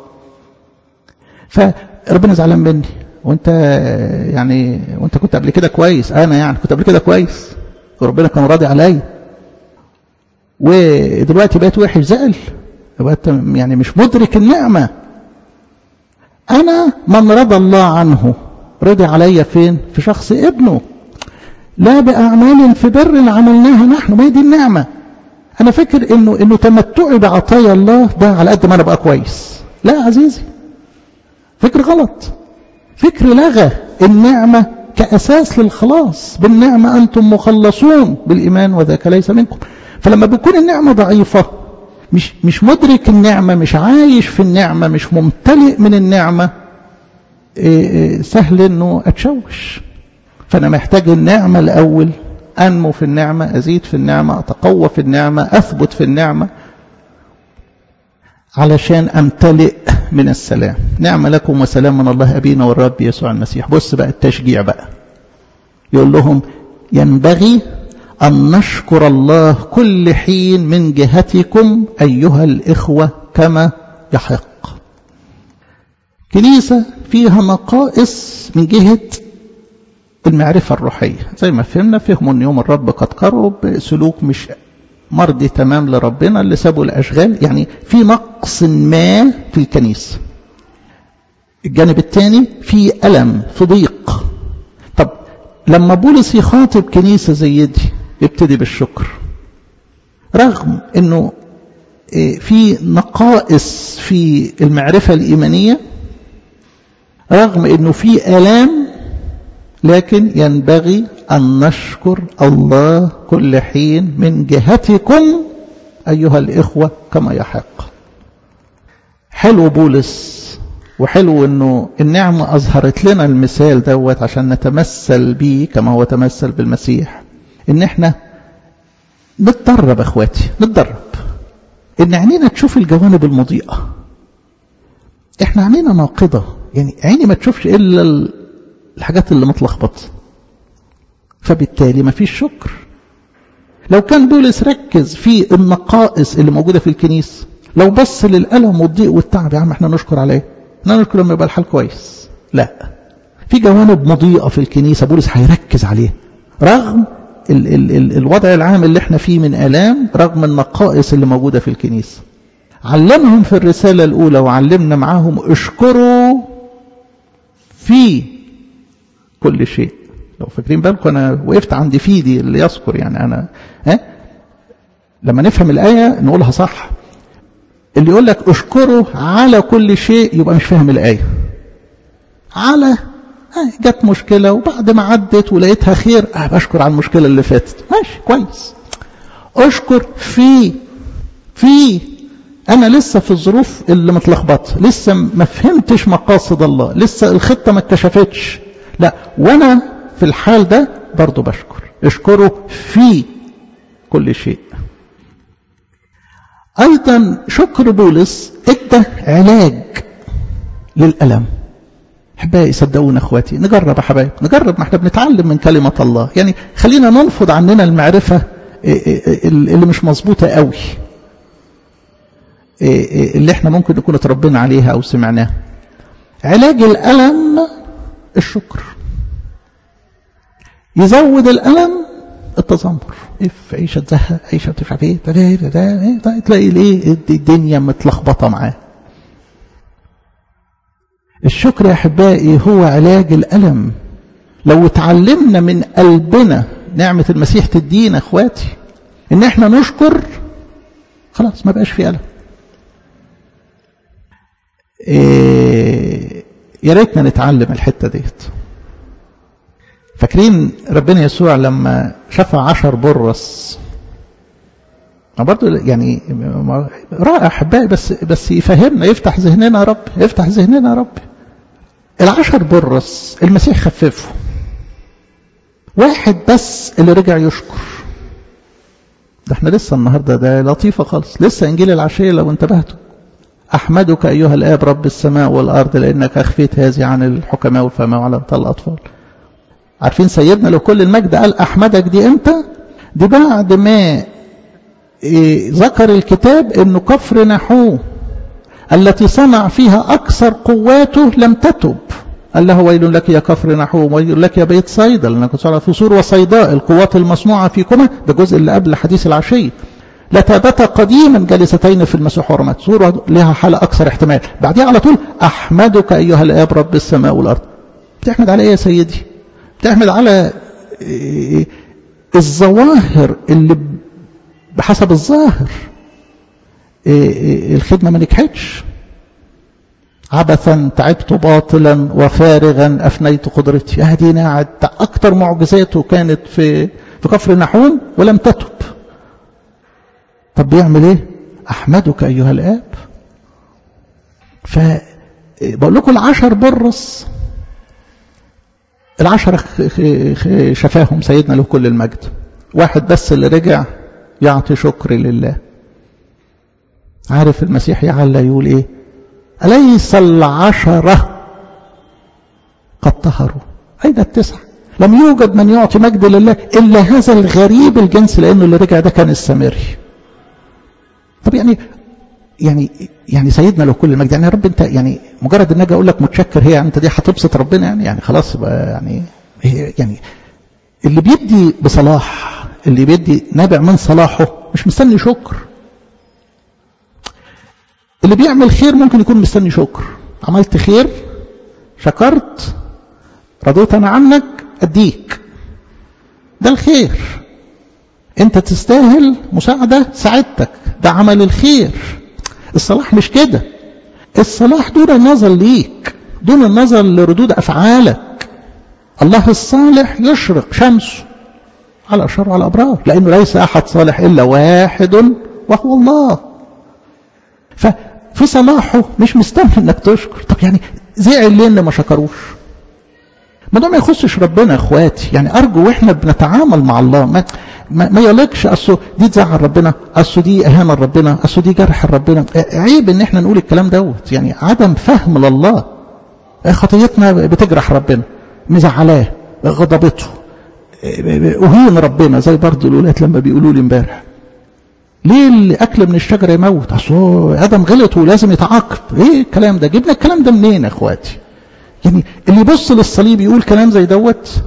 فربنا زعلان مني، وانت يعني وانت كنت قبل كده كويس، انا يعني كنت قبل كده كويس وربنا كان راضي عليا، ودلوقتي بقيت وحش زعل، يبقى يعني مش مدرك النعمة. انا من رضى الله عنه رضي عليا فين؟ في شخص ابنه. لا بأعمال في بر عملناها نحن، ما هي دي النعمة. أنا فكر إنه إنه تمتعي بعطايا الله ده على قد ما أنا بقى كويس. لا يا عزيزي، فكر غلط، فكر لغى النعمة كأساس للخلاص. بالنعمة أنتم مخلصون بالإيمان وذاك ليس منكم. فلما بيكون النعمة ضعيفة، مش مش مدرك النعمة، مش عايش في النعمة، مش ممتلئ من النعمة، سهل إنه أتشوش. فأنا محتاج النعمة الأول، أنمو في النعمة، أزيد في النعمة، أتقوى في النعمة، أثبت في النعمة، علشان أمتلئ من السلام. نعم لكم وسلام من الله أبينا والرب يسوع المسيح. بص بقى التشجيع بقى، يقول لهم ينبغي أن نشكر الله كل حين من جهتكم أيها الإخوة كما يحق. كنيسة فيها نقائص من جهة المعرفة الروحية، زي ما فهمنا، فهموا أن يوم الرب قد قرب، سلوك مش مرضي تمام لربنا، اللي سابوا الأشغال، يعني في نقص ما في الكنيسة. الجانب الثاني في ألم، في ضيق. طب لما بولس يخاطب كنيسة زي دي يبتدي بالشكر، رغم أنه في نقائص في المعرفة الإيمانية، رغم أنه في آلام، لكن ينبغي أن نشكر الله كل حين من جهتكم أيها الإخوة كما يحق. حلو بولس، وحلو أنه النعمة أظهرت لنا المثال دوت عشان نتمثل به كما هو تمثل بالمسيح، إن احنا نتدرب أخواتي، نتدرب إن عينينا تشوف الجوانب المضيئة. احنا عينينا ناقضة، يعني عيني ما تشوفش إلا الحاجات اللي متلخبطة، فبالتالي ما فيش شكر. لو كان بولس ركز في النقائص اللي موجودة في الكنيسة، لو بص للألم والضيق والتعب، يا عم احنا نشكر عليه، احنا نشكر لما يبقى الحال كويس. لا، في جوانب مضيئة في الكنيسة بولس هيركز عليه، رغم ال ال ال الوضع العام اللي احنا فيه من آلام، رغم النقائص اللي موجودة في الكنيسة. علمهم في الرسالة الأولى وعلمنا معاهم اشكروا في كل شيء. لو فاكرين بالكم أنا وقفت عند في دي اللي يذكر، يعني أنا ها لما نفهم الآية نقولها صح. اللي يقول لك اشكروا على كل شيء يبقى مش فاهم الآية. على جت مشكلة وبعد ما عدت ولقيتها خير، أه بشكر على المشكلة اللي فاتت، ماشي كويس. اشكر في في أنا لسه في الظروف اللي متلخبطة، لسه ما فهمتش مقاصد الله، لسه الخطة ما اتكشفتش، لا، وأنا في الحال ده برضو بشكر. اشكروا في كل شيء. أيضا شكر بولس ادى علاج للألم. حبايبي صدقونا اخواتي، نجرب يا حبايب، نجرب، ما احنا بنتعلم من كلمة الله. يعني خلينا ننفض عننا المعرفة اللي مش مظبوطة قوي، اللي احنا ممكن نكون اتربينا عليها او سمعناها. علاج الألم الشكر. يزود الألم التذمر، اف عيشة تزهق، عيشة بتفعل ايه، تلاقي ليه الدنيا متلخبطة معاه. الشكر يا احبائي هو علاج الألم. لو اتعلمنا من قلبنا، نعمة المسيح تدينا اخواتي ان احنا نشكر، خلاص ما بقاش في ألم. إيه يا ريتنا نتعلم الحتة ديت. فاكرين ربنا يسوع لما شفع عشر برص، برضو يعني رائع احبائي، بس بس يفهمنا، يفتح ذهننا يا رب، يفتح ذهننا يا رب. العشر برص المسيح خففه، واحد بس اللي رجع يشكر. ده احنا لسه النهارده، ده لطيفه خالص، لسه انجيل العشيه لو انتبهتوا. احمدك ايها الاب رب السماء والارض لانك اخفيت هذه عن الحكماء والفهماء وعلى امثال الاطفال. عارفين سيدنا لو كل المجد قال احمدك دي امتى؟ دي بعد ما إيه ذكر الكتاب انه كفر نحوه التي صنع فيها اكثر قواته لم تتب. قال له ويل لك يا كفر نحوم، ويل لك يا بيت صيدا، لانك صار في سور وصيداء القوات المصنوعه فيكما. ده الجزء اللي قبل حديث العشيه. لتابتا قديما جالستين في المسيح ورمت، سور لها حاله اكثر احتمال. بعدها على طول احمدك ايها الاب رب السماء والارض. بتحمد على ايه يا سيدي؟ بتحمد على الظواهر اللي بحسب الظاهر الخدمه ما نجحتش. عبثا تعبت باطلا وفارغا افنيت قدرتي. اهدينا قاعد اكتر معجزاته كانت في في كفر نحوم ولم تتب. طب بيعمل ايه؟ احمدك ايها الاب. فبقول لكم العشر برص، العشرة شفاهم سيدنا له كل المجد، واحد بس اللي رجع يعطي شكر لله. عارف المسيح يعلى يقول ايه؟ أليس العشرة قد طهروا؟ أين التسعة؟ لم يوجد من يعطي مجد لله إلا هذا الغريب الجنس، لأنه اللي رجع ده كان السامري. طب يعني يعني يعني سيدنا له كل المجد، يعني يا رب انت يعني مجرد ان اجي اقول لك متشكر، هي يعني انت دي هتبسط ربنا؟ يعني يعني خلاص بقى يعني يعني اللي بيدي بصلاح، اللي بيدي نابع من صلاحه مش مستني شكر. اللي بيعمل خير ممكن يكون مستني شكر، عملت خير شكرت رضيت انا عنك اديك، ده الخير. انت تستاهل مساعدة ساعدتك، ده عمل الخير. الصلاح مش كده، الصلاح دون النظر ليك، دون النظر لردود افعالك. الله الصالح يشرق شمسه على الاشرار وعلى الابرار، لانه ليس احد صالح الا واحد وهو الله. ففي صلاحه مش مستني انك تشكر. طب يعني زعل ليه ان ما شكروش؟ الموضوع ما يخصش ربنا يا اخواتي. يعني ارجو واحنا بنتعامل مع الله ما ما, ما يلقش اصله دي تزعل ربنا، اصله دي اهانه لربنا، اصله دي جرح ربنا. عيب ان احنا نقول الكلام دوت، يعني عدم فهم لله. خطيتنا بتجرح ربنا، مزعلاه، غضبته، اهين ربنا. زي برضه الاولاد لما بيقولوا لي امبارح ليه الاكل من الشجره يموت؟ اصله ادم غلط ولازم يتعاقب. ايه الكلام ده؟ جبنا الكلام ده منين يا اخواتي؟ يعني اللي يبص للصليب يقول كلام زي دوت،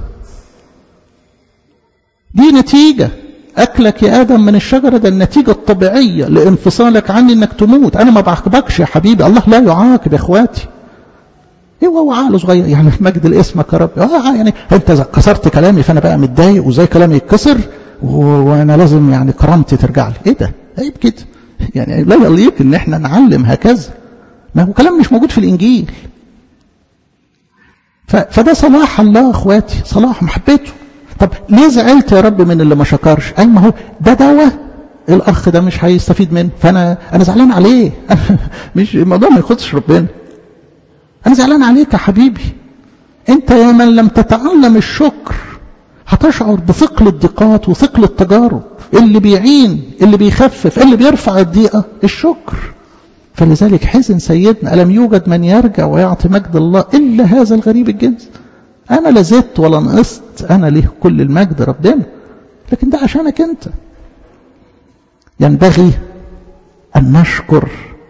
دي نتيجة أكلك يا آدم من الشجرة، ده النتيجة الطبيعية لانفصالك عني إنك تموت. أنا ما بعاقبكش يا حبيبي، الله لا يعاقب يا إخواتي. هو هو عقله صغير يعني، في مجد لاسمك يا رب. اه يعني أنت كسرت كلامي فأنا بقى متضايق، وزي كلامي يتكسر وأنا لازم يعني كرامتي ترجع لي. إيه ده؟ عيب كده. يعني لا يليق إن إحنا نعلم هكذا، ما هو كلام مش موجود في الإنجيل. فده صلاح الله اخواتي، صلاح محبته. طب ليه زعلت يا رب من اللي ما شكرش؟ اي ما هو ده دواء الاخ ده مش هيستفيد منه، فانا انا زعلان عليه. مش الموضوع ما يخصش ربنا، انا زعلان عليك يا حبيبي. انت يا من لم تتعلم الشكر هتشعر بثقل الضيقات وثقل التجارب. اللي بيعين، اللي بيخفف، اللي بيرفع الضيقه الشكر. فلذلك حزن سيدنا ألم يوجد من يرجع ويعطي مجد الله إلا هذا الغريب الجنس. أنا لا زدت ولا نقصت، أنا ليه كل المجد ربنا، لكن ده عشانك أنت. ينبغي أن نشكر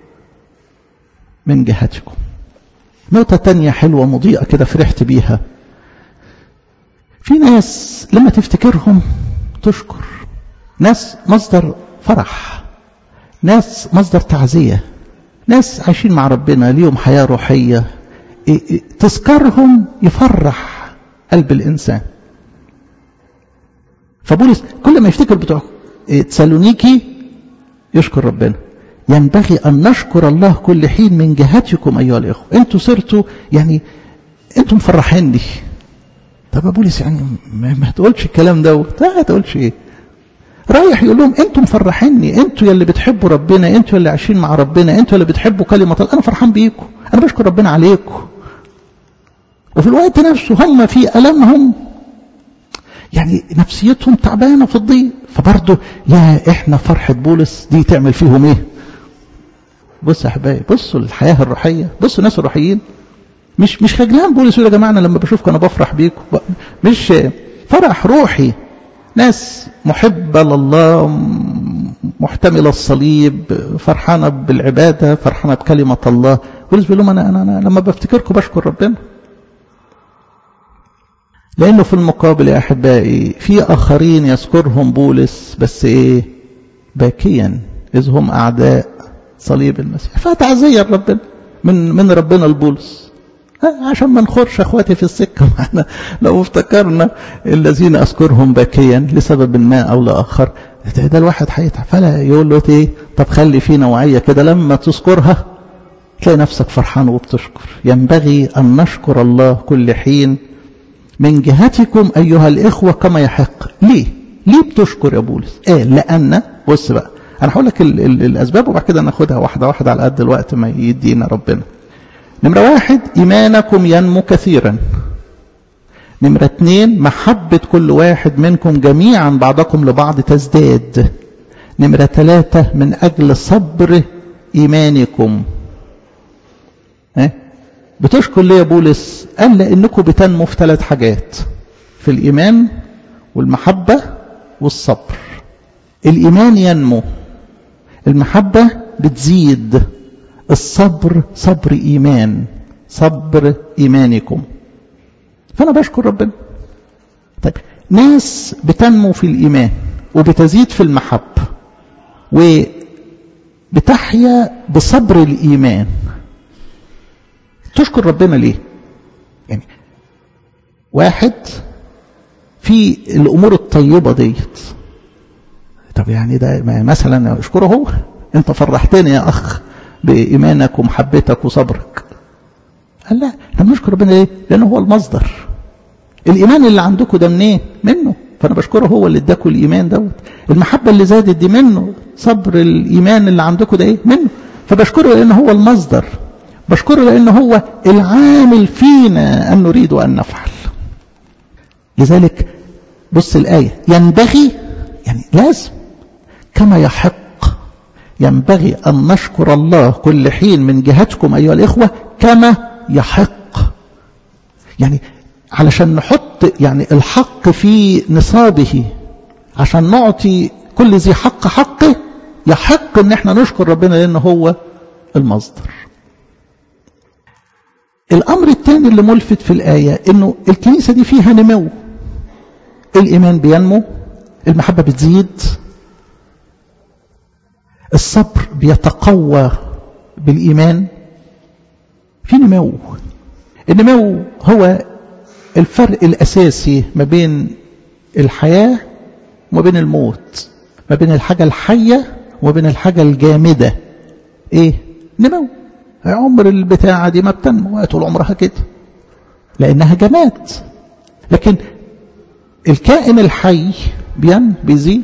من جهتكم. نقطة تانية حلوة مضيئة كده فرحت بيها، في ناس لما تفتكرهم تشكر، ناس مصدر فرح، ناس مصدر تعزية، ناس عايشين مع ربنا ليهم حياة روحية، تذكرهم يفرح قلب الإنسان. فبولس كل ما يفتكر بتوع تسالونيكي يشكر ربنا. ينبغي أن نشكر الله كل حين من جهتكم أيها الإخوة. أنتوا صرتوا يعني أنتم مفرحيني. طب يا بولس يعني ما تقولش الكلام دوت، لا تقولش إيه. رايح يقول لهم انتوا مفرحيني، انتوا يلي بتحبوا ربنا، انتوا يلي عايشين مع ربنا، انتوا يلي بتحبوا كلمة الله، انا فرحان بيكم، انا بشكر ربنا عليكم. وفي الوقت نفسه هم في ألمهم يعني نفسيتهم تعبانة في الضيق، فبرضه يا احنا فرحة بولس دي تعمل فيهم ايه؟ بص يا حبايبي، بصوا الحياة الروحية، بصوا الناس الروحيين مش مش خجلان بولس يقول يا جماعة انا لما بشوفكم انا بفرح بيكم، مش فرح روحي، ناس محبة لله، محتملة الصليب، فرحانة بالعبادة، فرحانة بكلمة الله. بولس بيقول لهم أنا, أنا, أنا لما بفتكركم بشكر ربنا. لأنه في المقابل يا أحبائي في آخرين يذكرهم بولس بس إيه؟ باكيا إذ هم أعداء صليب المسيح. فتعزية ربنا من من ربنا لبولس عشان ما نخرش اخواتي في السكه معنا. لو افتكرنا الذين اذكرهم باكيا لسبب ما او لاخر ده الواحد هيتعب. فلا يقول له ايه؟ طب خلي في نوعيه كده لما تذكرها تلاقي نفسك فرحان وبتشكر. ينبغي ان نشكر الله كل حين من جهتكم ايها الاخوه كما يحق. ليه؟ ليه بتشكر يا بولس؟ ايه؟ لان بص بقى انا هقول لك ال ال الاسباب وبعد كده ناخدها واحده واحده على قد الوقت ما يدينا ربنا. نمرة واحد إيمانكم ينمو كثيرا. نمرة اثنين محبة كل واحد منكم جميعا بعضكم لبعض تزداد. نمرة ثلاثة من أجل صبر إيمانكم. اه؟ بتشكر ليه يا بولس؟ قال لأنكم بتنموا في ثلاث حاجات، في الإيمان والمحبة والصبر. الإيمان ينمو، المحبة بتزيد، الصبر صبر إيمان، صبر إيمانكم. فأنا بشكر ربنا. طيب ناس بتنمو في الإيمان وبتزيد في المحبة وبتحيا بصبر الإيمان، تشكر ربنا ليه؟ يعني واحد في الأمور الطيبة ديت، طب يعني ده مثلا اشكره هو، انت فرحتني يا أخ بإيمانك ومحبتك وصبرك. قال لا، احنا بنشكر ربنا ليه؟ لأنه هو المصدر. الإيمان اللي عندكم ده منين؟ منه، فأنا بشكره هو اللي اداكم الإيمان دوت. المحبة اللي زادت دي منه، صبر الإيمان اللي عندكم ده ايه؟ منه. فبشكره لأنه هو المصدر، بشكره لأنه هو العامل فينا أن نريد أن نفعل. لذلك بص الآية، ينبغي يعني لازم، كما يحق، ينبغي أن نشكر الله كل حين من جهتكم أيها الإخوة كما يحق. يعني علشان نحط يعني الحق في نصابه، عشان نعطي كل ذي حق حقه، يحق ان احنا نشكر ربنا لأنه هو المصدر. الأمر الثاني اللي ملفت في الآية انه الكنيسة دي فيها نمو، الإيمان بينمو، المحبة بتزيد، الصبر بيتقوى بالإيمان، في نمو. النمو هو الفرق الأساسي ما بين الحياة وما بين الموت، ما بين الحاجة الحية وما بين الحاجة الجامدة. ايه؟ نمو. عمر البتاعة دي ما بتنمو طول عمرها كده لأنها جماد، لكن الكائن الحي بين بيزيد.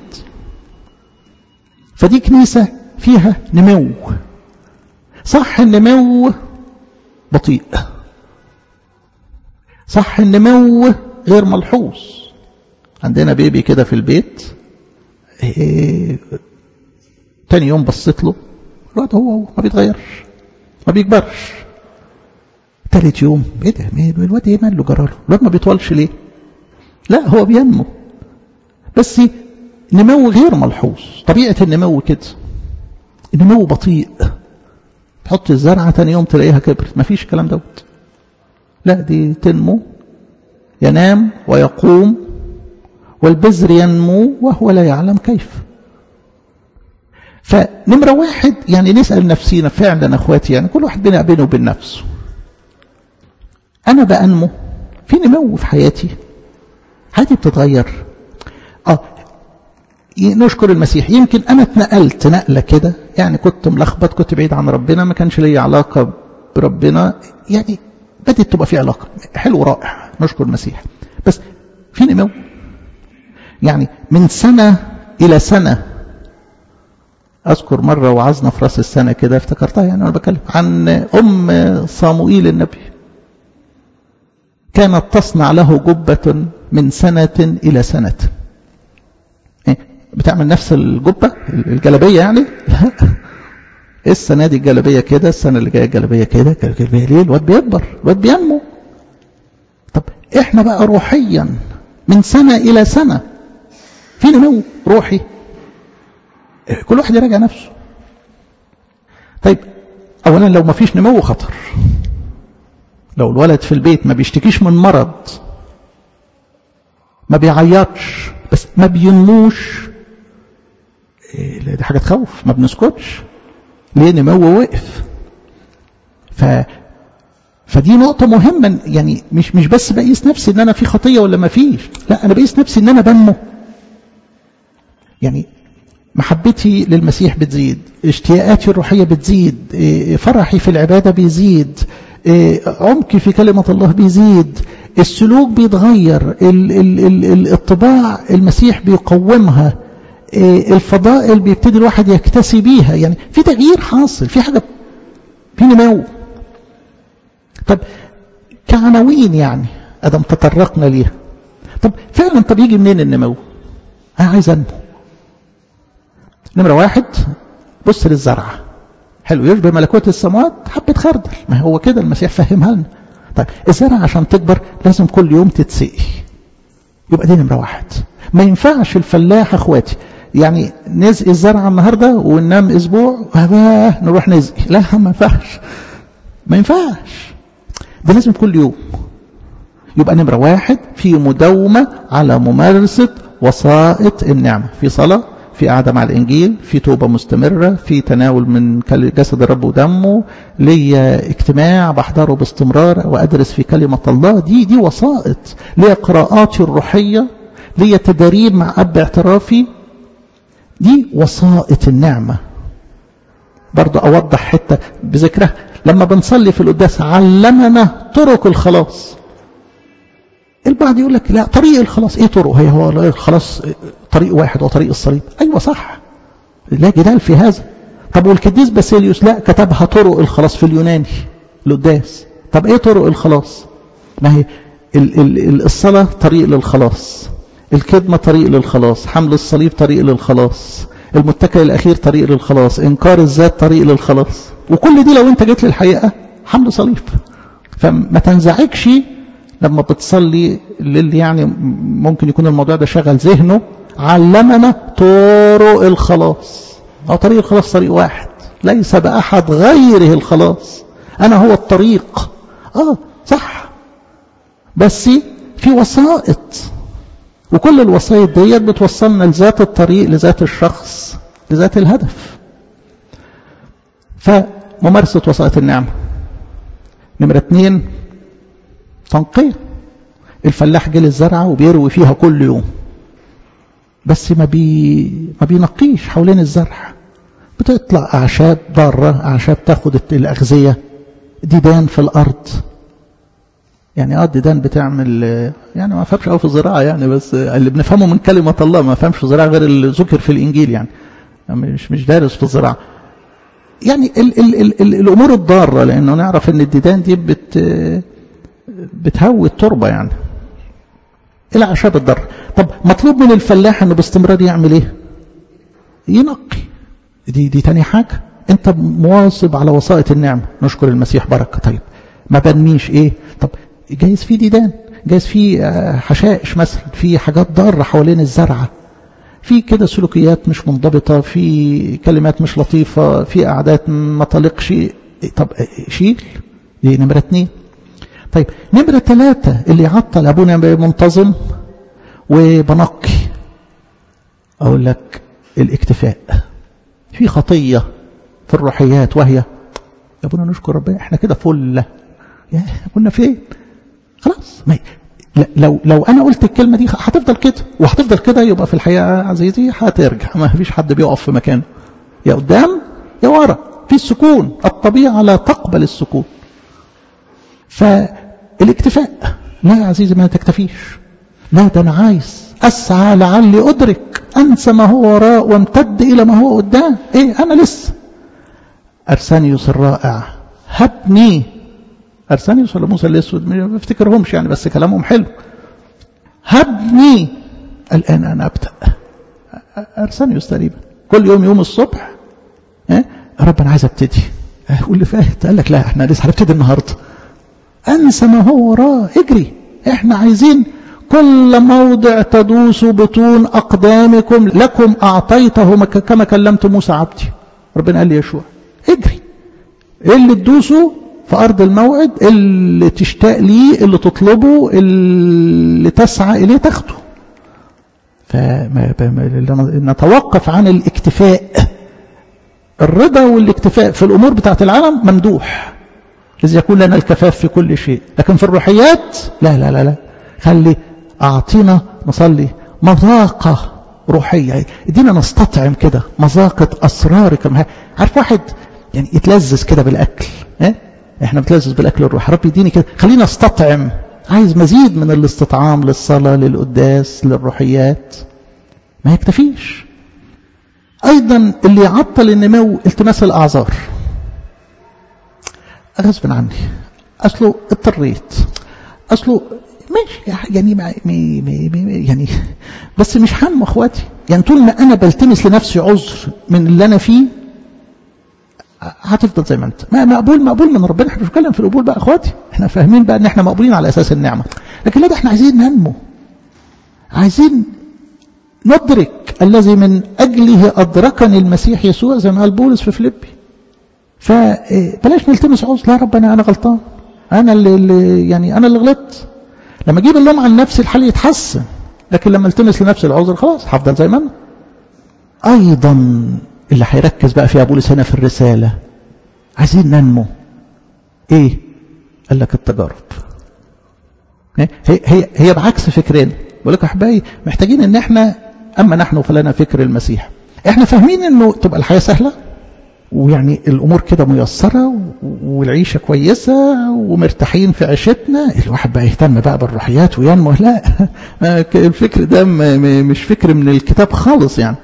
فدي كنيسة فيها نمو. صح النمو بطيء، صح النمو غير ملحوظ. عندنا بيبي كده في البيت، إيه تاني يوم بصيت له الواد هو هو ما بيتغيرش ما بيكبرش. تالت يوم ايه ده الواد ايه ماله جراله؟ الواد ما بيطولش ليه؟ لا هو بينمو بس نمو غير ملحوظ. طبيعة النمو كده، النمو بطيء. تحط الزرعة تاني يوم تلاقيها كبرت، ما فيش الكلام دوت. لا دي تنمو، ينام ويقوم، والبذر ينمو وهو لا يعلم كيف. فنمرة واحد يعني نسأل نفسينا فعلا اخواتي، يعني كل واحد بينه بينه وبين نفسه، انا بأنمو في نمو في حياتي، حياتي بتتغير. اه نشكر المسيح. يمكن انا اتنقلت نقلة كده، يعني كنت ملخبط، كنت بعيد عن ربنا، ما كانش لي علاقة بربنا، يعني بدأت تبقى في علاقة، حلو رائع، نشكر المسيح. بس في نمو، يعني من سنة إلى سنة. أذكر مرة وعظنا في رأس السنة كده افتكرتها، يعني أنا بكلم عن أم صاموئيل النبي، كانت تصنع له جبة من سنة إلى سنة. إيه؟ بتعمل نفس الجبة الجلبية يعني؟ لا، السنة دي الجلبية كده، السنة اللي جاية الجلبية كده، الجلبية ليه؟ الواد بيكبر، الواد بينمو. طب إحنا بقى روحيا من سنة إلى سنة في نمو روحي، كل واحد يراجع نفسه. طيب أولا لو ما فيش نمو خطر، لو الولد في البيت ما بيشتكيش من مرض، ما بيعيطش بس ما بينموش، دي حاجة تخوف، ما بنسكتش ليه؟ نمو وقف. ف فدي نقطة مهمة، يعني مش مش بس بقيس نفسي ان انا في خطية ولا ما فيش، لا انا بقيس نفسي ان انا بنمو. يعني محبتي للمسيح بتزيد، اشتياقاتي الروحية بتزيد، فرحي في العبادة بيزيد، عمقي في كلمة الله بيزيد، السلوك بيتغير، ال ال ال الطباع المسيح بيقومها، الفضائل بيبتدي الواحد يكتسي بيها، يعني في تغيير حاصل، في حاجة، في نمو. طب كعناوين يعني ادم تطرقنا ليها، طب فعلا طب يجي منين النمو؟ انا عايز انمو. نمرة واحد بص للزرعة، حلو، يشبه ملكوت السماوات حبة خردل، ما هو كده المسيح فهمها لنا. طيب الزرع عشان تكبر لازم كل يوم تتسقي، يبقى دي نمرة واحد. ما ينفعش الفلاح اخواتي يعني نزقي الزرع النهارده وننام اسبوع وباه نروح نزقي، لا ما ينفعش، ما ينفعش، ده لازم كل يوم. يبقى نمرة واحد في مداومة على ممارسة وسائط النعمة، في صلاة، في قعدة مع الإنجيل، في توبة مستمرة، في تناول من جسد الرب ودمه، ليا اجتماع بحضره باستمرار وأدرس في كلمة الله، دي دي وسائط. ليا قراءاتي الروحية، ليا تدريب مع أب اعترافي، دي وسائط النعمة. برضو أوضح حتة بذكرها، لما بنصلي في القداس علمنا طرق الخلاص. البعض يقول لك لا طريق الخلاص ايه طرق؟ هي هو الخلاص طريق واحد وطريق الصليب. ايوه صح، لا جدال في هذا. طب والقديس باسيليوس لا كتبها طرق الخلاص في اليوناني القداس. طب ايه طرق الخلاص؟ ما هي ال ال الصلاة طريق للخلاص، الكدمة طريق للخلاص، حمل الصليب طريق للخلاص، المتكئ الأخير طريق للخلاص، إنكار الذات طريق للخلاص. وكل دي لو أنت جيت للحقيقة حمل صليب. فما تنزعجش لما بتصلي للي يعني ممكن يكون الموضوع ده شغل ذهنه. علمنا طرق الخلاص، أو طريق الخلاص طريق واحد، ليس بأحد غيره الخلاص، أنا هو الطريق. آه صح، بس في وسائط، وكل الوسائط ديت بتوصلنا لذات الطريق، لذات الشخص، لذات الهدف. فممارسة وسائط النعمة. نمرة اتنين تنقية. الفلاح جه للزرعة وبيروي فيها كل يوم، بس ما بي ما بينقيش حوالين الزرع، بتطلع أعشاب ضارة، أعشاب تاخد الأغذية، ديدان في الأرض. يعني اه الديدان بتعمل، يعني ما فهمش قوي في الزراعة يعني، بس اللي بنفهمه من كلمة الله، ما فهمش الزراعة غير اللي ذكر في الإنجيل، يعني مش مش دارس في الزراعة. يعني ال ال ال ال الأمور الضارة، لأنه نعرف أن الديدان دي بت بتهوي التربة يعني. الأعشاب الضارة. طب مطلوب من الفلاح أنه باستمرار يعمل إيه؟ ينقي. دي دي تاني حاجة. أنت مواظب على وسائط النعمة، نشكر المسيح بركة. طيب ما بنميش إيه؟ طب جايز في ديدان، جايز في حشائش مثلا، في حاجات ضارة حوالين الزرعة، في كده سلوكيات مش منضبطة، في كلمات مش لطيفة، في قعدات ما طلقش. طب شيل. دي نمرة اتنين. طيب نمرة ثلاثة اللي يعطل أبونا منتظم وبنقي. أقول لك الاكتفاء. في خطية في الروحيات وهي يا أبونا نشكر ربنا احنا كده فل، يا كنا فين؟ خلاص. ما لو لو انا قلت الكلمه دي هتفضل كده وهتفضل كده، يبقى في الحقيقه عزيزي هترجع، ما فيش حد بيقف في مكانه، يا قدام يا ورا، في السكون. الطبيعه لا تقبل السكون. فالاكتفاء، لا يا عزيزي ما تكتفيش، لا ده انا عايز اسعى لعلي ادرك، انسى ما هو وراء وامتد الى ما هو قدام. ايه انا لسه. ارسانيوس الرائع هبني، أرسانيوس ولا موسى الأسود ما افتكرهمش يعني، بس كلامهم حلو. هبني الآن أنا أبدأ. أرسانيوس تقريبا كل يوم يوم الصبح اه رب أنا عايز أبتدي. أقول اللي فات قال لك لا احنا لسه هنبتدي النهاردة. أنسى ما هو وراه، اجري. احنا عايزين كل موضع تدوس بطون أقدامكم لكم أعطيته كما كلمت موسى عبدي. ربنا قال لي يشوع اجري، اللي تدوسوا في أرض الموعد، اللي تشتاق ليه، اللي تطلبه، اللي تسعى إليه تاخده. فنتوقف عن الاكتفاء. الرضا والاكتفاء في الأمور بتاعت العالم ممدوح، إذ يكون لنا الكفاف في كل شيء، لكن في الروحيات لا لا لا لا. خلي أعطينا نصلي مذاقة روحية، ادينا نستطعم كده مذاقة أسرارك. عارف واحد يعني يتلذذ كده بالأكل، اه؟ احنا بنتلذذ بالاكل الروحي، رب يديني كده، خلينا استطعم. عايز مزيد من الاستطعام للصلاه، للقداس، للروحيات، ما يكتفيش. ايضا اللي يعطل النمو التماس الاعذار. غصب عني، اصله اضطريت، اصله ماشي يعني يعني بس مش هم اخواتي. يعني طول ما انا بلتمس لنفسي عذر من اللي انا فيه هتفضل زي ما انت. ما مقبول مقبول من ربنا. احنا مش بنتكلم في القبول بقى اخواتي، احنا فاهمين بقى ان احنا مقبولين على اساس النعمه، لكن لا، ده احنا عايزين ننمو، عايزين ندرك الذي من اجله ادركني المسيح يسوع زي ما قال بولس في فيليبي. فبلاش نلتمس عذر، لا ربنا انا غلطان، انا اللي يعني انا اللي غلطت. لما اجيب اللوم عن نفسي الحال يتحسن، لكن لما التمس لنفسي العذر خلاص هفضل زي ما انا. ايضا اللي هيركز بقى فيها بولس هنا في الرساله، عايزين ننمو. ايه؟ قال لك التجارب. هي هي هي بعكس فكرنا. بقول لك يا احبائي محتاجين ان احنا اما نحن فلنا فكر المسيح. احنا فاهمين انه تبقى الحياه سهله ويعني الامور كده ميسره والعيشه كويسه ومرتاحين في عيشتنا، الواحد بقى يهتم بقى بالروحيات وينمو. لا، الفكر ده مش فكر من الكتاب خالص. يعني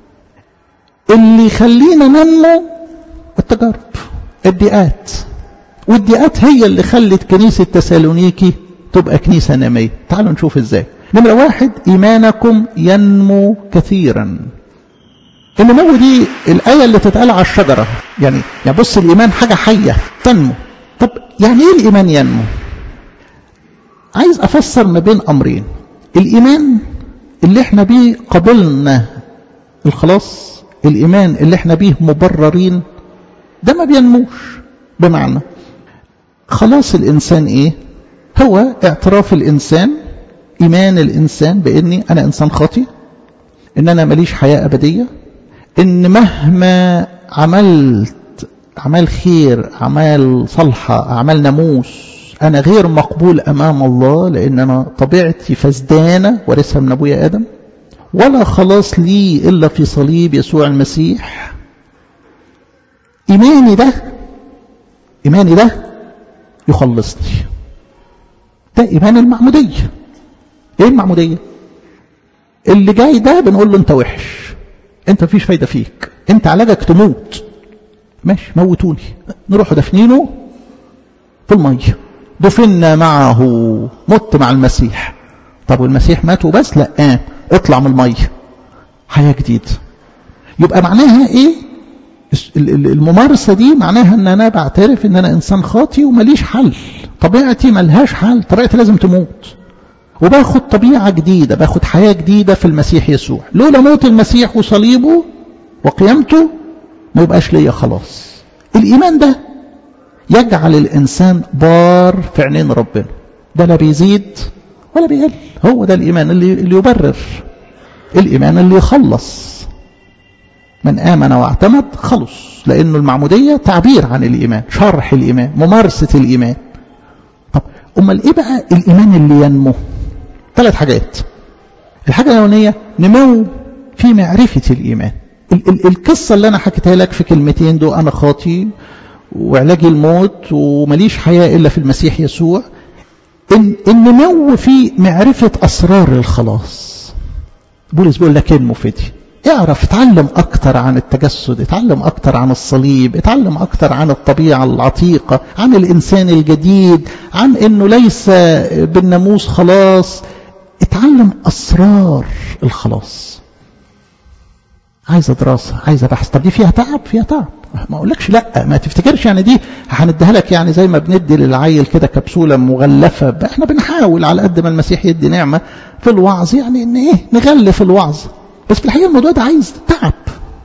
اللي يخلينا ننمو التجارب، الضيقات. والضيقات هي اللي خلت كنيسه تسالونيكي تبقى كنيسه ناميه. تعالوا نشوف ازاي. نمره واحد، ايمانكم ينمو كثيرا. النمو دي الآية اللي تتقال على الشجرة. يعني يعني بص، الإيمان حاجة حية تنمو. طب يعني إيه الإيمان ينمو؟ عايز أفسر ما بين أمرين. الإيمان اللي احنا بيه قبلنا الخلاص، الإيمان اللي احنا بيه مبررين، ده ما بينموش. بمعنى خلاص الإنسان إيه؟ هو اعتراف الإنسان، إيمان الإنسان بإني أنا إنسان خاطئ، إن أنا ماليش حياة أبدية، إن مهما عملت أعمال خير، أعمال صالحة، أعمال ناموس، أنا غير مقبول أمام الله، لأن أنا طبيعتي فسدانة ورثها من أبويا آدم، ولا خلاص لي إلا في صليب يسوع المسيح. إيماني ده إيماني ده يخلصني. ده إيمان المعمودية. إيه المعمودية؟ اللي جاي ده بنقول له أنت وحش، أنت مفيش فايدة فيك، أنت علاجك تموت. ماشي، موتوني، نروح دفنينه في المية. دفنا معه، مت مع المسيح. طب والمسيح مات وبس؟ لا، آه. اطلع من المية، حياة جديدة. يبقى معناها ايه الممارسة دي؟ معناها ان انا بعترف ان انا انسان خاطي ومليش حل، طبيعتي ملهاش حل، طبيعتي لازم تموت، وباخد طبيعة جديدة، باخد حياة جديدة في المسيح يسوع. لولا موت المسيح وصليبه وقيامته ما يبقاش ليا خلاص. الإيمان ده يجعل الإنسان بار في عينين ربنا، ده لا بيزيد ولا بيقل. هو ده الإيمان اللي, اللي يبرر، الإيمان اللي يخلص. من آمن واعتمد خلص، لأنه المعمودية تعبير عن الإيمان، شرح الإيمان، ممارسة الإيمان. طب أمال إيه بقى الإيمان اللي ينمو؟ ثلاث حاجات. الحاجة الأولانية نمو في معرفة الإيمان. ال ال القصة اللي أنا حكيتها لك في كلمتين دول، أنا خاطي وعلاجي الموت ومليش حياة إلا في المسيح يسوع، إن النمو في معرفة أسرار الخلاص. بولس بيقول لك انمو في دي، اعرف، اتعلم أكتر عن التجسد، اتعلم أكتر عن الصليب، اتعلم أكتر عن الطبيعة العتيقة، عن الإنسان الجديد، عن إنه ليس بالناموس خلاص. اتعلم أسرار الخلاص. عايزة دراسة، عايزة بحث. طب دي فيها تعب؟ فيها تعب، ما أقولكش لا، ما تفتكرش يعني دي هنديها لك يعني زي ما بندي للعيل كده كبسولة مغلفة. احنا بنحاول على قد ما المسيح يدي نعمة في الوعظ، يعني ان ايه نغلف الوعظ، بس في الحقيقة الموضوع ده عايز تعب.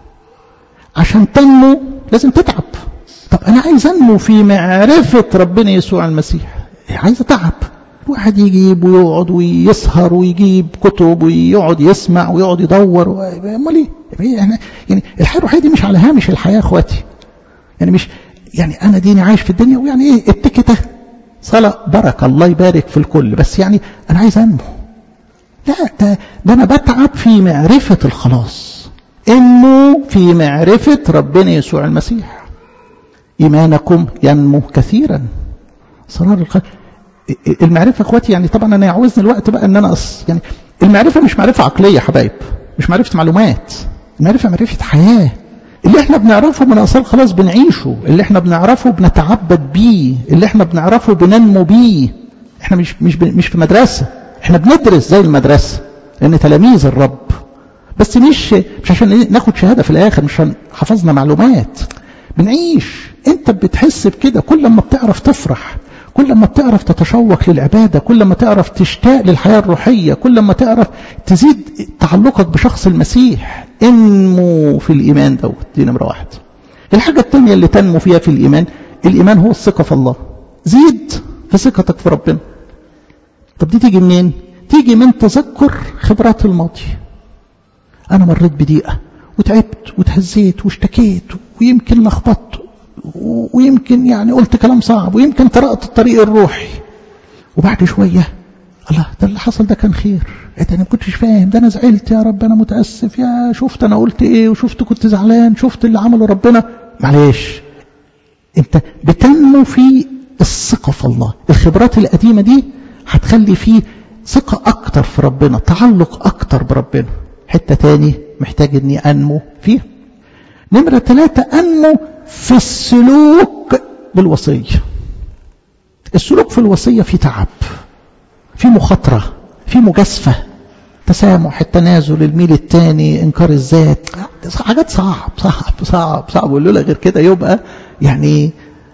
عشان تنمو لازم تتعب. طب انا عايز انمو في معرفة ربنا يسوع المسيح، عايز تعب. الواحد يجيب ويقعد ويسهر ويجيب كتب ويقعد يسمع ويقعد يدور. امال ايه؟ يعني يعني الحياه الروحيه دي مش على هامش الحياه اخواتي. يعني مش يعني انا ديني عايش في الدنيا ويعني ايه التكته صلاه بركه الله يبارك في الكل، بس يعني انا عايز انمو. لا، ده, ده انا بتعب في معرفه الخلاص. انمو في معرفه ربنا يسوع المسيح. ايمانكم ينمو كثيرا. اسرار الخلاص. المعرفة اخواتي يعني طبعا انا يعوزني الوقت بقى ان انا أص... يعني المعرفة مش معرفة عقلية يا حبايب، مش معرفة معلومات، المعرفة معرفة حياة. اللي احنا بنعرفه من اصل خلاص بنعيشه، اللي احنا بنعرفه بنتعبد بيه، اللي احنا بنعرفه بننمو بيه. احنا مش مش مش في مدرسة، احنا بندرس زي المدرسة لان تلاميذ الرب، بس مش مش عشان ناخد شهادة في الاخر، مش عشان حفظنا معلومات. بنعيش. انت بتحس بكده كل ما بتعرف تفرح، كل ما بتعرف تتشوق للعبادة، كل ما تعرف تشتاق للحياة الروحية، كل ما تعرف تزيد تعلقك بشخص المسيح. انمو في الإيمان دوت، دي نمرة واحد. الحاجة الثانية اللي تنمو فيها في الإيمان، الإيمان هو الثقة في الله. زيد في ثقتك في ربنا. طب دي تيجي منين؟ تيجي من تذكر خبرات الماضي. أنا مريت بضيقة وتعبت وتهزيت واشتكيت ويمكن لخبطت ويمكن يعني قلت كلام صعب ويمكن طرقت الطريق الروحي، وبعد شوية الله ده اللي حصل ده كان خير. ايه ده انا ما كنتش فاهم، ده انا زعلت يا رب، انا متأسف، يا شفت انا قلت ايه وشفت كنت زعلان، شفت اللي عمله ربنا. معلش، انت بتنمو في الثقة في الله. الخبرات القديمة دي هتخلي فيه ثقة اكتر في ربنا، تعلق اكتر بربنا. حتة تاني محتاج اني انمو فيه. نمرة ثلاثة، انمو في السلوك بالوصية. السلوك في الوصية في تعب، في مخاطرة، في مجازفة، تسامح، التنازل، الميل التاني، انكار الذات، حاجات صعب صعب صعب صعب. ولولا غير كده يبقى يعني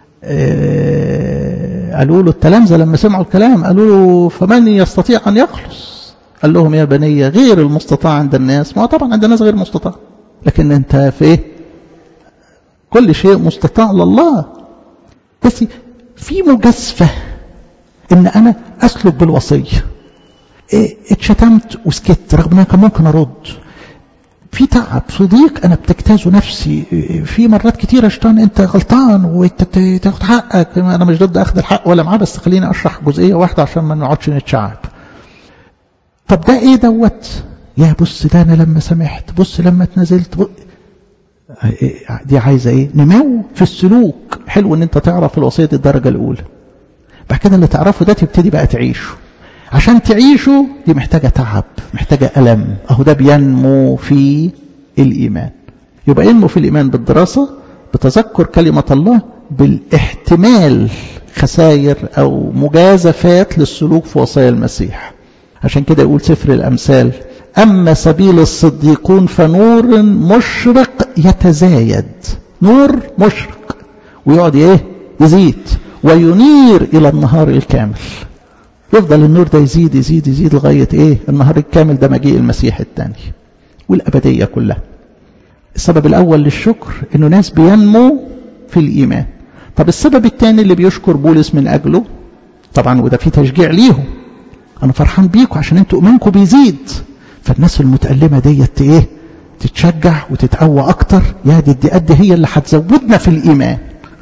آه قالوا له التلامذة لما سمعوا الكلام قالوا له فمن يستطيع أن يخلص؟ قال لهم يا بني غير المستطاع عند الناس. ما طبعا عند الناس غير مستطاع، لكن انت في ايه؟ كل شيء مستطاع لله. بس في مجازفة ان انا اسلك بالوصية. إيه اتشتمت وسكت رغم ان انا كان ممكن ارد. في تعب، في ضيق انا بتجتاز نفسي. في مرات كتيرة اشتان انت غلطان وانت تاخد حقك. انا مش ضد اخذ الحق ولا معاه، بس خليني اشرح جزئية واحدة عشان ما نقعدش نتشعب. طب ده ايه دوت؟ يا بص ده انا لما سمحت، بص لما اتنزلت، بص. دي عايزة ايه؟ نمو في السلوك. حلو ان انت تعرف الوصية دي الدرجة الاولى. بعد كده اللي تعرفه ده تبتدي بقى تعيشه. عشان تعيشه دي محتاجة تعب، محتاجة ألم. اهو ده بينمو في الإيمان. يبقى ينمو في الإيمان بالدراسة، بتذكر كلمة الله، بالاحتمال خسائر أو مجازفات للسلوك في وصايا المسيح. عشان كده يقول سفر الأمثال: أما سبيل الصديقون فنور مشرق يتزايد. نور مشرق ويقعد ايه؟ يزيد وينير إلى النهار الكامل. يفضل النور ده يزيد يزيد يزيد لغاية ايه؟ النهار الكامل ده مجيء المسيح الثاني والأبدية كلها. السبب الأول للشكر إنه ناس بينمو في الإيمان. طب السبب الثاني اللي بيشكر بولس من أجله، طبعا وده فيه تشجيع ليهم، أنا فرحان بيكم عشان انتوا إيمانكم بيزيد. فالناس المتألمة ديت ايه؟ تتشجع وتتقوى أكتر. يا دي الدقات دي هي اللي هتزودنا في الإيمان.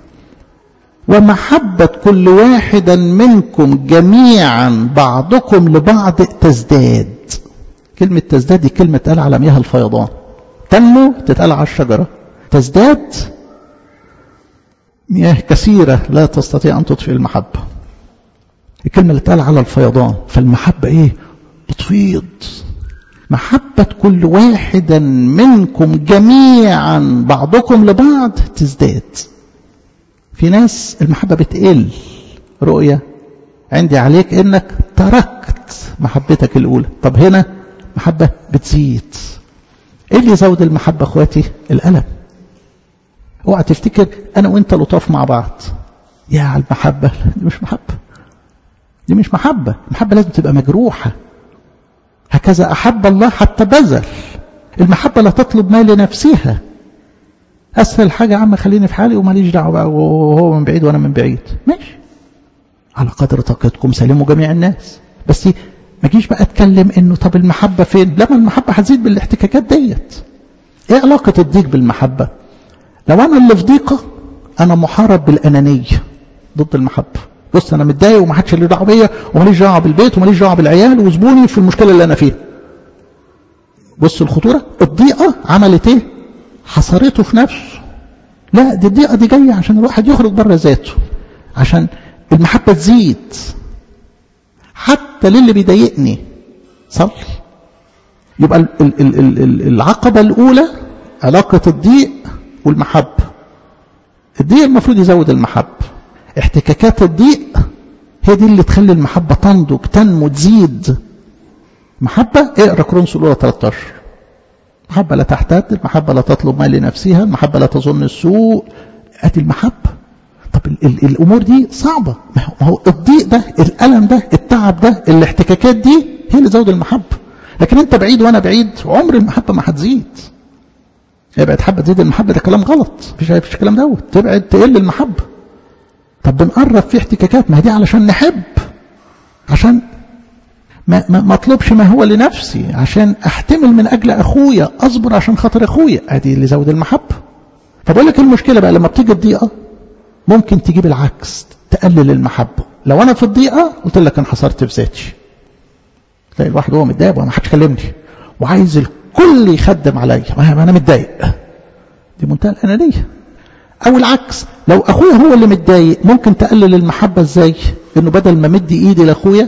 ومحبة كل واحدا منكم جميعا بعضكم لبعض تزداد. كلمة تزداد دي كلمة تقال على مياه الفيضان. تنمو تتقال على الشجرة، تزداد مياه كثيرة لا تستطيع أن تطفئ المحبة. الكلمة اللي تقال على الفيضان. فالمحبة ايه؟ بتفيض. محبة كل واحدا منكم جميعا بعضكم لبعض تزداد. في ناس المحبة بتقل. رؤية عندي عليك انك تركت محبتك الاولى. طب هنا محبة بتزيد. ايه اللي يزود المحبة اخواتي؟ الألم. اوعى تفتكر انا وانت لطاف مع بعض يا على المحبة. دي مش محبة، دي مش محبة. المحبة لازم تبقى مجروحة. هكذا أحب الله حتى بذل. المحبة لا تطلب ما لنفسها. أسهل حاجة عم خليني في حالي وماليش دعوة بقى، وهو من بعيد وأنا من بعيد. ماشي، على قدر طاقتكم سلموا جميع الناس. بس ما جيش بقى أتكلم إنه طب المحبة فين؟ لما المحبة هتزيد بالاحتكاكات ديت. إيه علاقة الضيق بالمحبة؟ لو أنا اللي في ضيقة أنا محارب بالأنانية ضد المحبة. بص أنا متضايق ومحدش له دعوة بيا وماليش دعوة بالبيت وماليش دعوة بالعيال وزبوني في المشكلة اللي أنا فيها. بص الخطورة. الضيقة عملت إيه؟ حصرته في نفسه. لا، دي الضيقة دي جاية عشان الواحد يخرج بره ذاته، عشان المحبة تزيد. حتى للي بيضايقني صلي. يبقى ال ال ال ال العقبة الأولى علاقة الضيق والمحبة. الضيق المفروض يزود المحبة. احتكاكات الضيق هي دي اللي تخلي المحبة تنضج تنمو تزيد. محبة اقرأ كورنثوس الأولى ثلاثة عشر. المحبة لا تحتد، المحبة لا تطلب ما لنفسها، المحبة لا تظن السوء. ادي المحبة. طب ال ال الامور دي صعبة، ما هو الضيق ده، الالم ده، التعب ده، الاحتكاكات دي هي اللي زود المحبة. لكن انت بعيد وانا بعيد، عمر المحبة ما هتزيد. ابعد حبة تزيد المحبة، ده كلام غلط، مفيش مفيش كلام دوت. تبعد تقل المحبة. طب بنقرب في احتكاكات، ما دي علشان نحب، عشان ما ما ما اطلبش ما هو لنفسي، عشان احتمل من اجل اخويا، اصبر عشان خاطر اخويا، ادي اللي زود المحبة. فبقول لك المشكلة بقى لما بتيجي الضيقة ممكن تجيب العكس، تقلل المحبة. لو انا في الضيقة قلت لك انا حصرت في ذاتي، تلاقي الواحد هو متضايق وما حدش كلمني وعايز الكل يخدم عليا، ما انا متضايق، دي منتهى الانانية. او العكس، لو اخويا هو اللي متضايق ممكن تقلل المحبة ازاي؟ انه بدل ما مدي ايدي لاخويا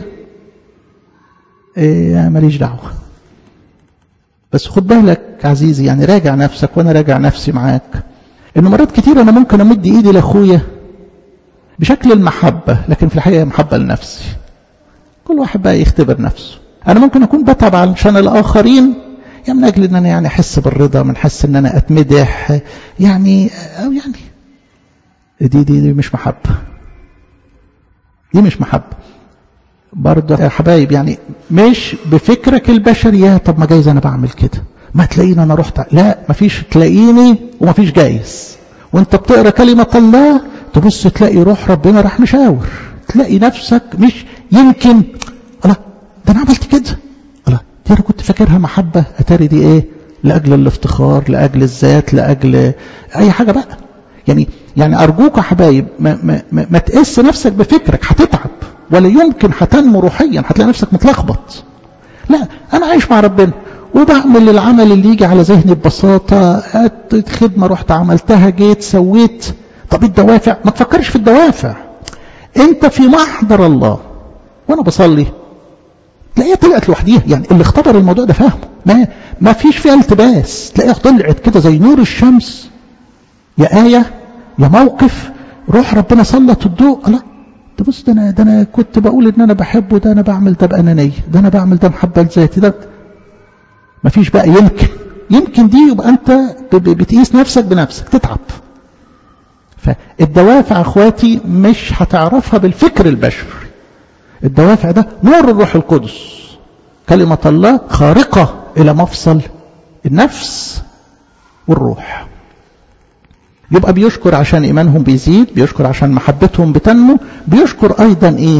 إيه ماليش دعوة. بس خد بالك عزيزي، يعني راجع نفسك وانا راجع نفسي معاك، انه مرات كتير انا ممكن امد ايدي لاخويا بشكل المحبة، لكن في الحقيقة محبة لنفسي. كل واحد بقى يختبر نفسه. انا ممكن اكون بتعب علشان الاخرين يعني من اجل ان انا يعني احس بالرضا، من حس ان انا اتمدح يعني، او يعني دي دي, دي مش محبة، دي مش محبة برضه يا حبايب. يعني مش بفكرك البشري، يا طب ما جايز انا بعمل كده، ما تلاقيني انا رحت، لا مفيش تلاقيني ومفيش جايز. وانت بتقرا كلمة الله تبص تلاقي روح ربنا راح مشاور، تلاقي نفسك مش يمكن الله ده انا عملت كده، الله دي انا كنت فاكرها محبة، اتاري دي ايه؟ لاجل الافتخار، لاجل الذات، لاجل اي حاجة بقى. يعني يعني ارجوك يا حبايب ما, ما, ما, ما تقس نفسك بفكرك، هتتعب ولا يمكن هتنمو روحيا، هتلاقي نفسك متلخبط. لا انا عايش مع ربنا وبعمل العمل اللي يجي على ذهني ببساطة، خدمة رحت عملتها، جيت سويت. طب الدوافع ما تفكرش في الدوافع، انت في محضر الله. وانا بصلي تلاقيها طلعت لوحديها، يعني اللي اختبر الموضوع ده فاهمه، ما ما فيش فيها التباس، تلاقيها طلعت كده زي نور الشمس، يا آية يا موقف روح ربنا سلط الضوء. لا تبص ده انا ده انا كنت بقول ان انا بحبه، ده انا بعمل ده بأنانية، ده انا بعمل ده محبة لذاتي، ده ما فيش بقى يمكن يمكن دي يبقى انت بتقيس نفسك بنفسك تتعب. فالدوافع اخواتي مش هتعرفها بالفكر البشري، الدوافع ده نور الروح القدس، كلمة الله خارقة الى مفصل النفس والروح. يبقى بيشكر عشان ايمانهم بيزيد، بيشكر عشان محبتهم بتنمو، بيشكر ايضا ايه؟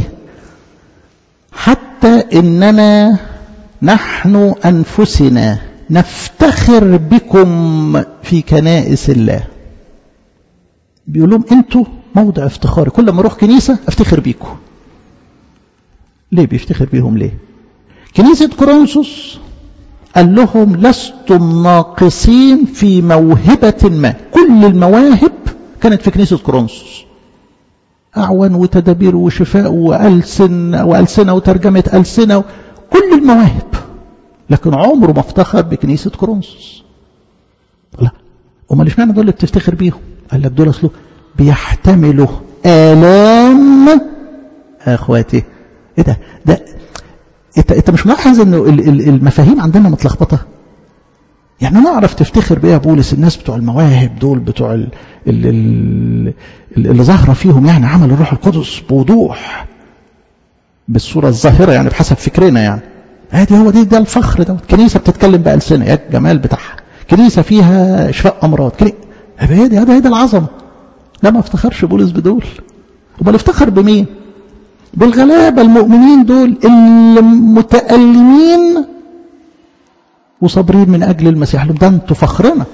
حتى اننا نحن انفسنا نفتخر بكم في كنائس الله. بيقول لهم انتوا موضع افتخاري، كل ما اروح كنيسة افتخر بيكم. ليه بيفتخر بيهم؟ ليه؟ كنيسة كورنثوس قال لهم لستم ناقصين في موهبة ما. كل المواهب كانت في كنيسة كورنثوس، أعوان وتدابير وشفاء وألسن وألسنة وترجمة ألسنة، كل المواهب، لكن عمره ما افتخر بكنيسة كورنثوس. لا امال اشمعنى دول اللي بتفتخر بيهم؟ قال لك دول اصله بيحتملوا آلام اخواتي. ايه ده ده انت انت مش ملاحظ انه المفاهيم عندنا متلخبطه؟ يعني انا اعرف تفتخر بيه يا بولس الناس بتوع المواهب دول، بتوع ال ال ال اللي ظاهره فيهم يعني عمل الروح القدس بوضوح بالصوره الظاهره، يعني بحسب فكرنا، يعني ادي هو دي ده الفخر ده. كنيسه بتتكلم بألسنة، يا الجمال بتاعها، كنيسه فيها شفاء امراض، كنيسه هذا هذا هذا العظمه. لا ما افتخرش بولس بدول، امال افتخر بمين؟ بالغلابه المؤمنين دول اللي متألمين وصابرين من اجل المسيح. ده انتوا فخرنا.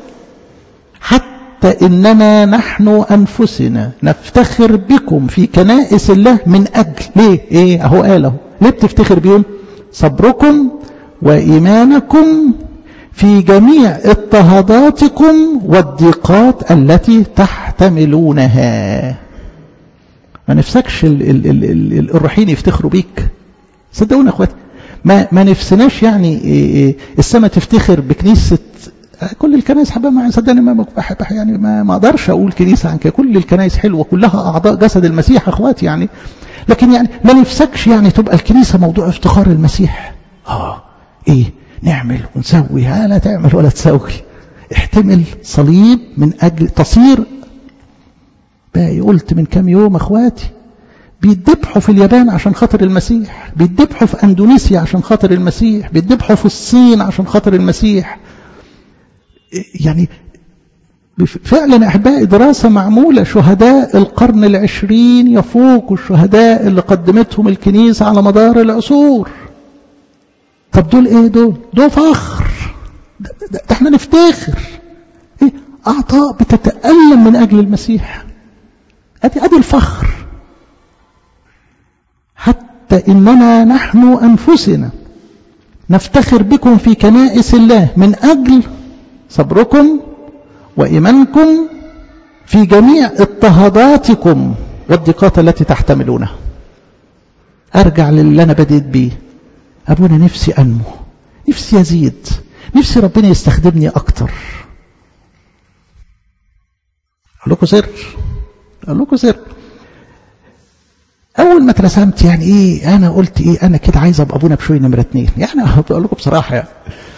حتى اننا نحن انفسنا نفتخر بكم في كنائس الله من اجل. ليه؟ ايه اهو قاله ليه بتفتخر بيهم؟ صبركم وإيمانكم في جميع اضطهاداتكم والضيقات التي تحتملونها. ما نفسكش ال ال ال ال الروحيين يفتخروا بيك؟ صدقونا يا اخواتي، ما ما نفسناش يعني السماء تفتخر بكنيسة. كل الكنائس حبا ما صدقني ما يعني ما ما اقدرش اقول كنيسة عن كده، كل الكنائس حلوة كلها اعضاء جسد المسيح اخواتي يعني، لكن يعني ما نفسكش يعني تبقى الكنيسة موضوع افتخار المسيح. اه ايه نعمل ونسوي؟ ها لا تعمل ولا تسوي، احتمل صليب من اجل تصير بقى قلت من كام يوم اخواتي بيتذبحوا في اليابان عشان خاطر المسيح، بيتذبحوا في اندونيسيا عشان خاطر المسيح، بيتذبحوا في الصين عشان خاطر المسيح. يعني فعلا احبائي دراسة معمولة، شهداء القرن العشرين يفوقوا الشهداء اللي قدمتهم الكنيسة على مدار العصور. طب دول ايه؟ دول دول فخر، ده, ده, ده احنا نفتخر. ايه؟ اعطاء بتتألم من اجل المسيح، ادي ادي الفخر. حتى اننا نحن انفسنا نفتخر بكم في كنائس الله من اجل صبركم وإيمانكم في جميع اضطهاداتكم والضيقات التي تحتملونها. أرجع للي أنا بديت بيه. أبونا نفسي أنمو، نفسي يزيد، نفسي ربنا يستخدمني أكتر. أقول لكم سر أقول لكم سر أول ما اترسمت يعني إيه، أنا قلت إيه، أنا كده عايز أبقى أبونا بشوي نمرة اتنين. يعني أقول لكم بصراحة يعني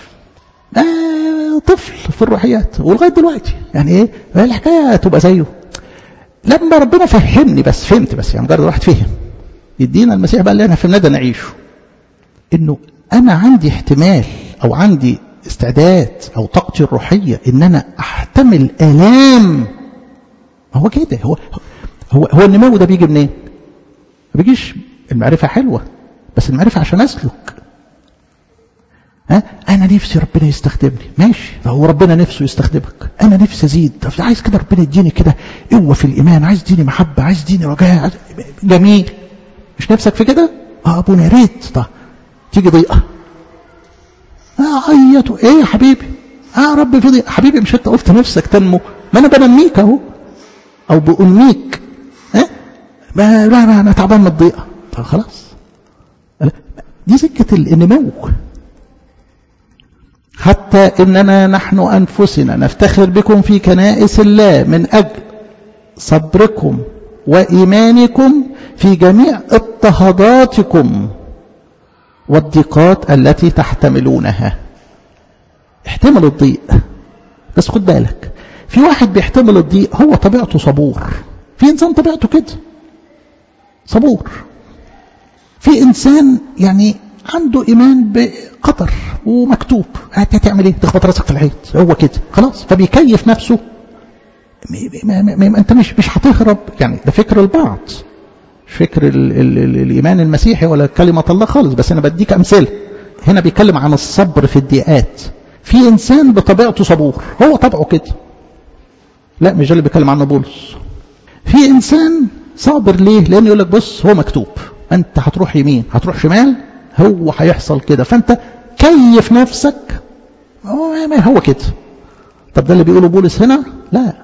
آه طفل في الروحيات ولغايه دلوقتي يعني ايه الحكايه تبقى زيه. لما ربنا فهمني بس فهمت بس يعني مجرد واحد فهم يدينا المسيح بقى اللي احنا فهمناه ده نعيشه، انه انا عندي احتمال او عندي استعداد او طاقتي الروحيه ان انا احتمل الام. هو كده، هو هو هو النمو ده بيجي منين؟ ما بيجيش. المعرفه حلوه بس المعرفه عشان اسلك. ها انا نفسي ربنا يستخدمني، ماشي، هو ربنا نفسه يستخدمك. انا نفسي ازيد، عايز كده ربنا يديني كده قوه في الايمان، عايز يديني محبه، عايز يديني رجاء. جميل، مش نفسك في كده؟ اه ابونا يا ريت. طب تيجي ضيقه اه عيطوا ايه يا حبيبي؟ اه رب في ضيقه. حبيبي مش انت قلت نفسك تنمو؟ ما انا بنميك اهو او بأنميك. ها ما لا انا تعبان من الضيقه. طب خلاص، دي سكه النمو. حتى إننا نحن أنفسنا نفتخر بكم في كنائس الله من أجل صبركم وإيمانكم في جميع اضطهاداتكم والضيقات التي تحتملونها. احتملوا الضيق، بس خد بالك، في واحد بيحتمل الضيق هو طبيعته صبور. في إنسان طبيعته كده صبور. في إنسان يعني عنده إيمان بقدر ومكتوب، هتعمل ايه؟ تخبط راسك في الحيط، هو كده خلاص، فبيكيف نفسه. ما ما ما انت مش مش هتهرب يعني. ده فكر البعض، مش فكر ال ال ال الإيمان المسيحي ولا كلمة الله خالص، بس أنا بديك أمثلة. هنا بيتكلم عن الصبر في الضيقات. في إنسان بطبيعته صبور، هو طبعه كده. لا مش ده اللي بيتكلم عنه بولس. في إنسان صابر ليه؟ لأنه يقول لك بص هو مكتوب، أنت هتروح يمين هتروح شمال هو هيحصل كده، فأنت كيف نفسك. هو ما هو كده. طب ده اللي بيقوله بولس هنا؟ لا،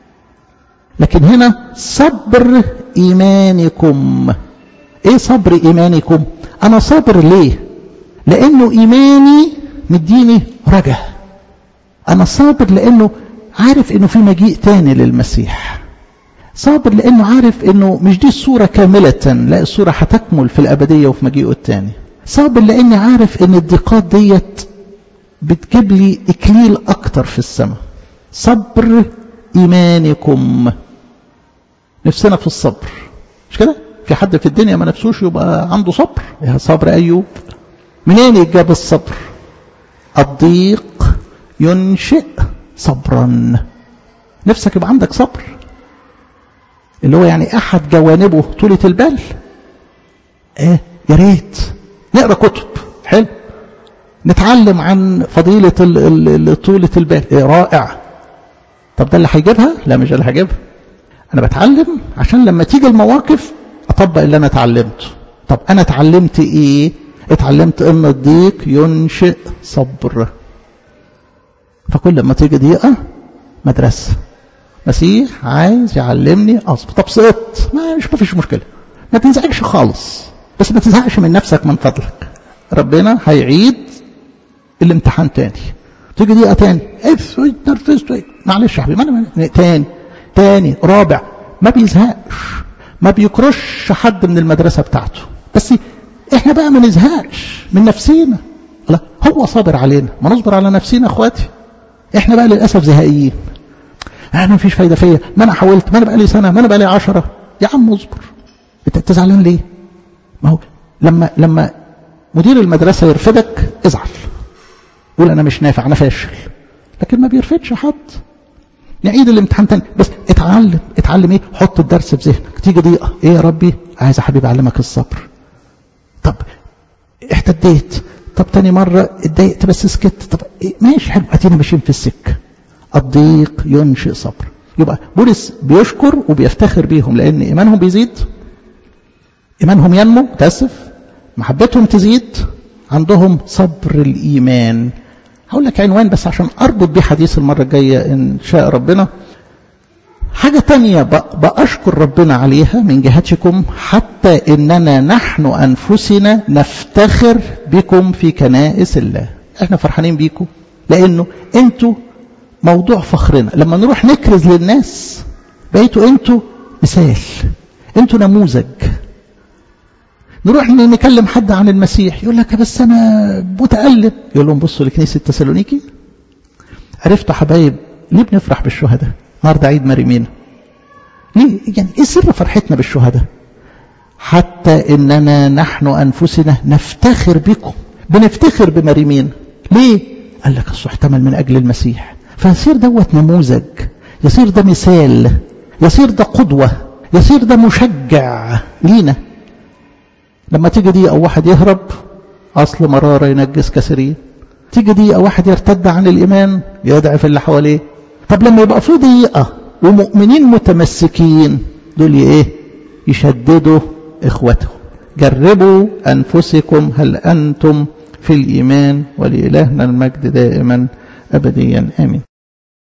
لكن هنا صبر إيمانكم. إيه صبر إيمانكم؟ أنا صابر ليه؟ لأنه إيماني مديني رجاء. أنا صابر لأنه عارف إنه في مجيء تاني للمسيح. صابر لأنه عارف إنه مش دي الصورة كاملة، لا الصورة هتكمل في الأبدية وفي مجيئه التاني. صابر لأني عارف إن الضيقات ديت بتجيب لي إكليل أكتر في السماء. صبر إيمانكم. نفسنا في الصبر، مش كده؟ في حد في الدنيا ما نفسوش يبقى عنده صبر؟ يا صبر أيوب. منين يجاب الصبر؟ الضيق ينشئ صبرا. نفسك يبقى عندك صبر، اللي هو يعني أحد جوانبه طولة البال. إيه يا ريت نقرأ كتب حلو، نتعلم عن فضيلة طولة البال. إيه رائع. طب ده اللي هيجيبها؟ لا مش ده اللي هيجيبها. أنا بتعلم عشان لما تيجي المواقف أطبق اللي أنا اتعلمته. طب أنا اتعلمت إيه؟ اتعلمت إن الضيق ينشئ صبر. فكل ما تيجي ضيقة مدرسة، مسيح عايز يعلمني أصبر. طب سقطت، ما مش مفيش مشكلة، ما تنزعجش خالص، بس ما تزهقش من نفسك من فضلك. ربنا هيعيد الامتحان تاني. تيجي دقيقة تاني اف نرفزت، معلش يا حبيبي ما تاني تاني رابع. ما بيزهقش، ما بيكرش حد من المدرسة بتاعته. بس احنا بقى ما نزهقش من نفسينا. لا هو صابر علينا، ما نصبر على نفسينا اخواتي. احنا بقى للأسف زهقيين. انا ما فيش فايده فيا، ما انا حاولت، ما انا بقالي سنه، ما انا بقالي عشرة. يا عم اصبر، انت تزعلان ليه؟ ما هو لما لما مدير المدرسه يرفدك ازعل، قول انا مش نافع، انا فاشل، لكن ما بيرفدش حد. نعيد الامتحان تاني، بس اتعلم. اتعلم ايه؟ حط الدرس في ذهنك. تيجي ضيقه، ايه يا ربي؟ عايز يا حبيبي اعلمك الصبر. طب احتديت، طب تاني مره اتضايقت بس سكت، طب إيه؟ ماشي حلو، ادينا ماشيين في السكه. الضيق ينشئ صبر. يبقى بولس بيشكر وبيفتخر بيهم لان ايمانهم بيزيد، ايمانهم ينمو، تاسف محبتهم تزيد، عندهم صبر الايمان. هقول لك عنوان بس عشان اربط بيه حديث المره الجايه ان شاء ربنا. حاجه تانية باشكر ربنا عليها من جهتكم، حتى اننا نحن انفسنا نفتخر بكم في كنائس الله. احنا فرحانين بيكم لانه انتوا موضوع فخرنا. لما نروح نكرز للناس بقيتوا انتوا مثال، انتوا نموذج. نروح نكلم حد عن المسيح يقول لك بس انا متألم، يقول لهم بصوا لكنيسة تسالونيكي. عرفتوا حبايب ليه بنفرح بالشهداء؟ النهارده عيد مريمينا. ليه؟ يعني ايه سر فرحتنا بالشهداء؟ حتى اننا نحن انفسنا نفتخر بكم. بنفتخر بمريمين ليه؟ قال لك اصل احتمل من اجل المسيح، فيصير دوت نموذج، يصير ده مثال، يصير ده قدوة، يصير ده مشجع لينا. لما تيجي دي او واحد يهرب، اصل مرارة ينجس كثيرين. تيجي دي او واحد يرتد عن الايمان، يضعف اللي حواليه. طب لما يبقى في ضيقة ومؤمنين متمسكين، دول ايه؟ يشددوا اخوتهم. جربوا انفسكم هل انتم في الايمان، ولإلهنا المجد دائما ابديا امين.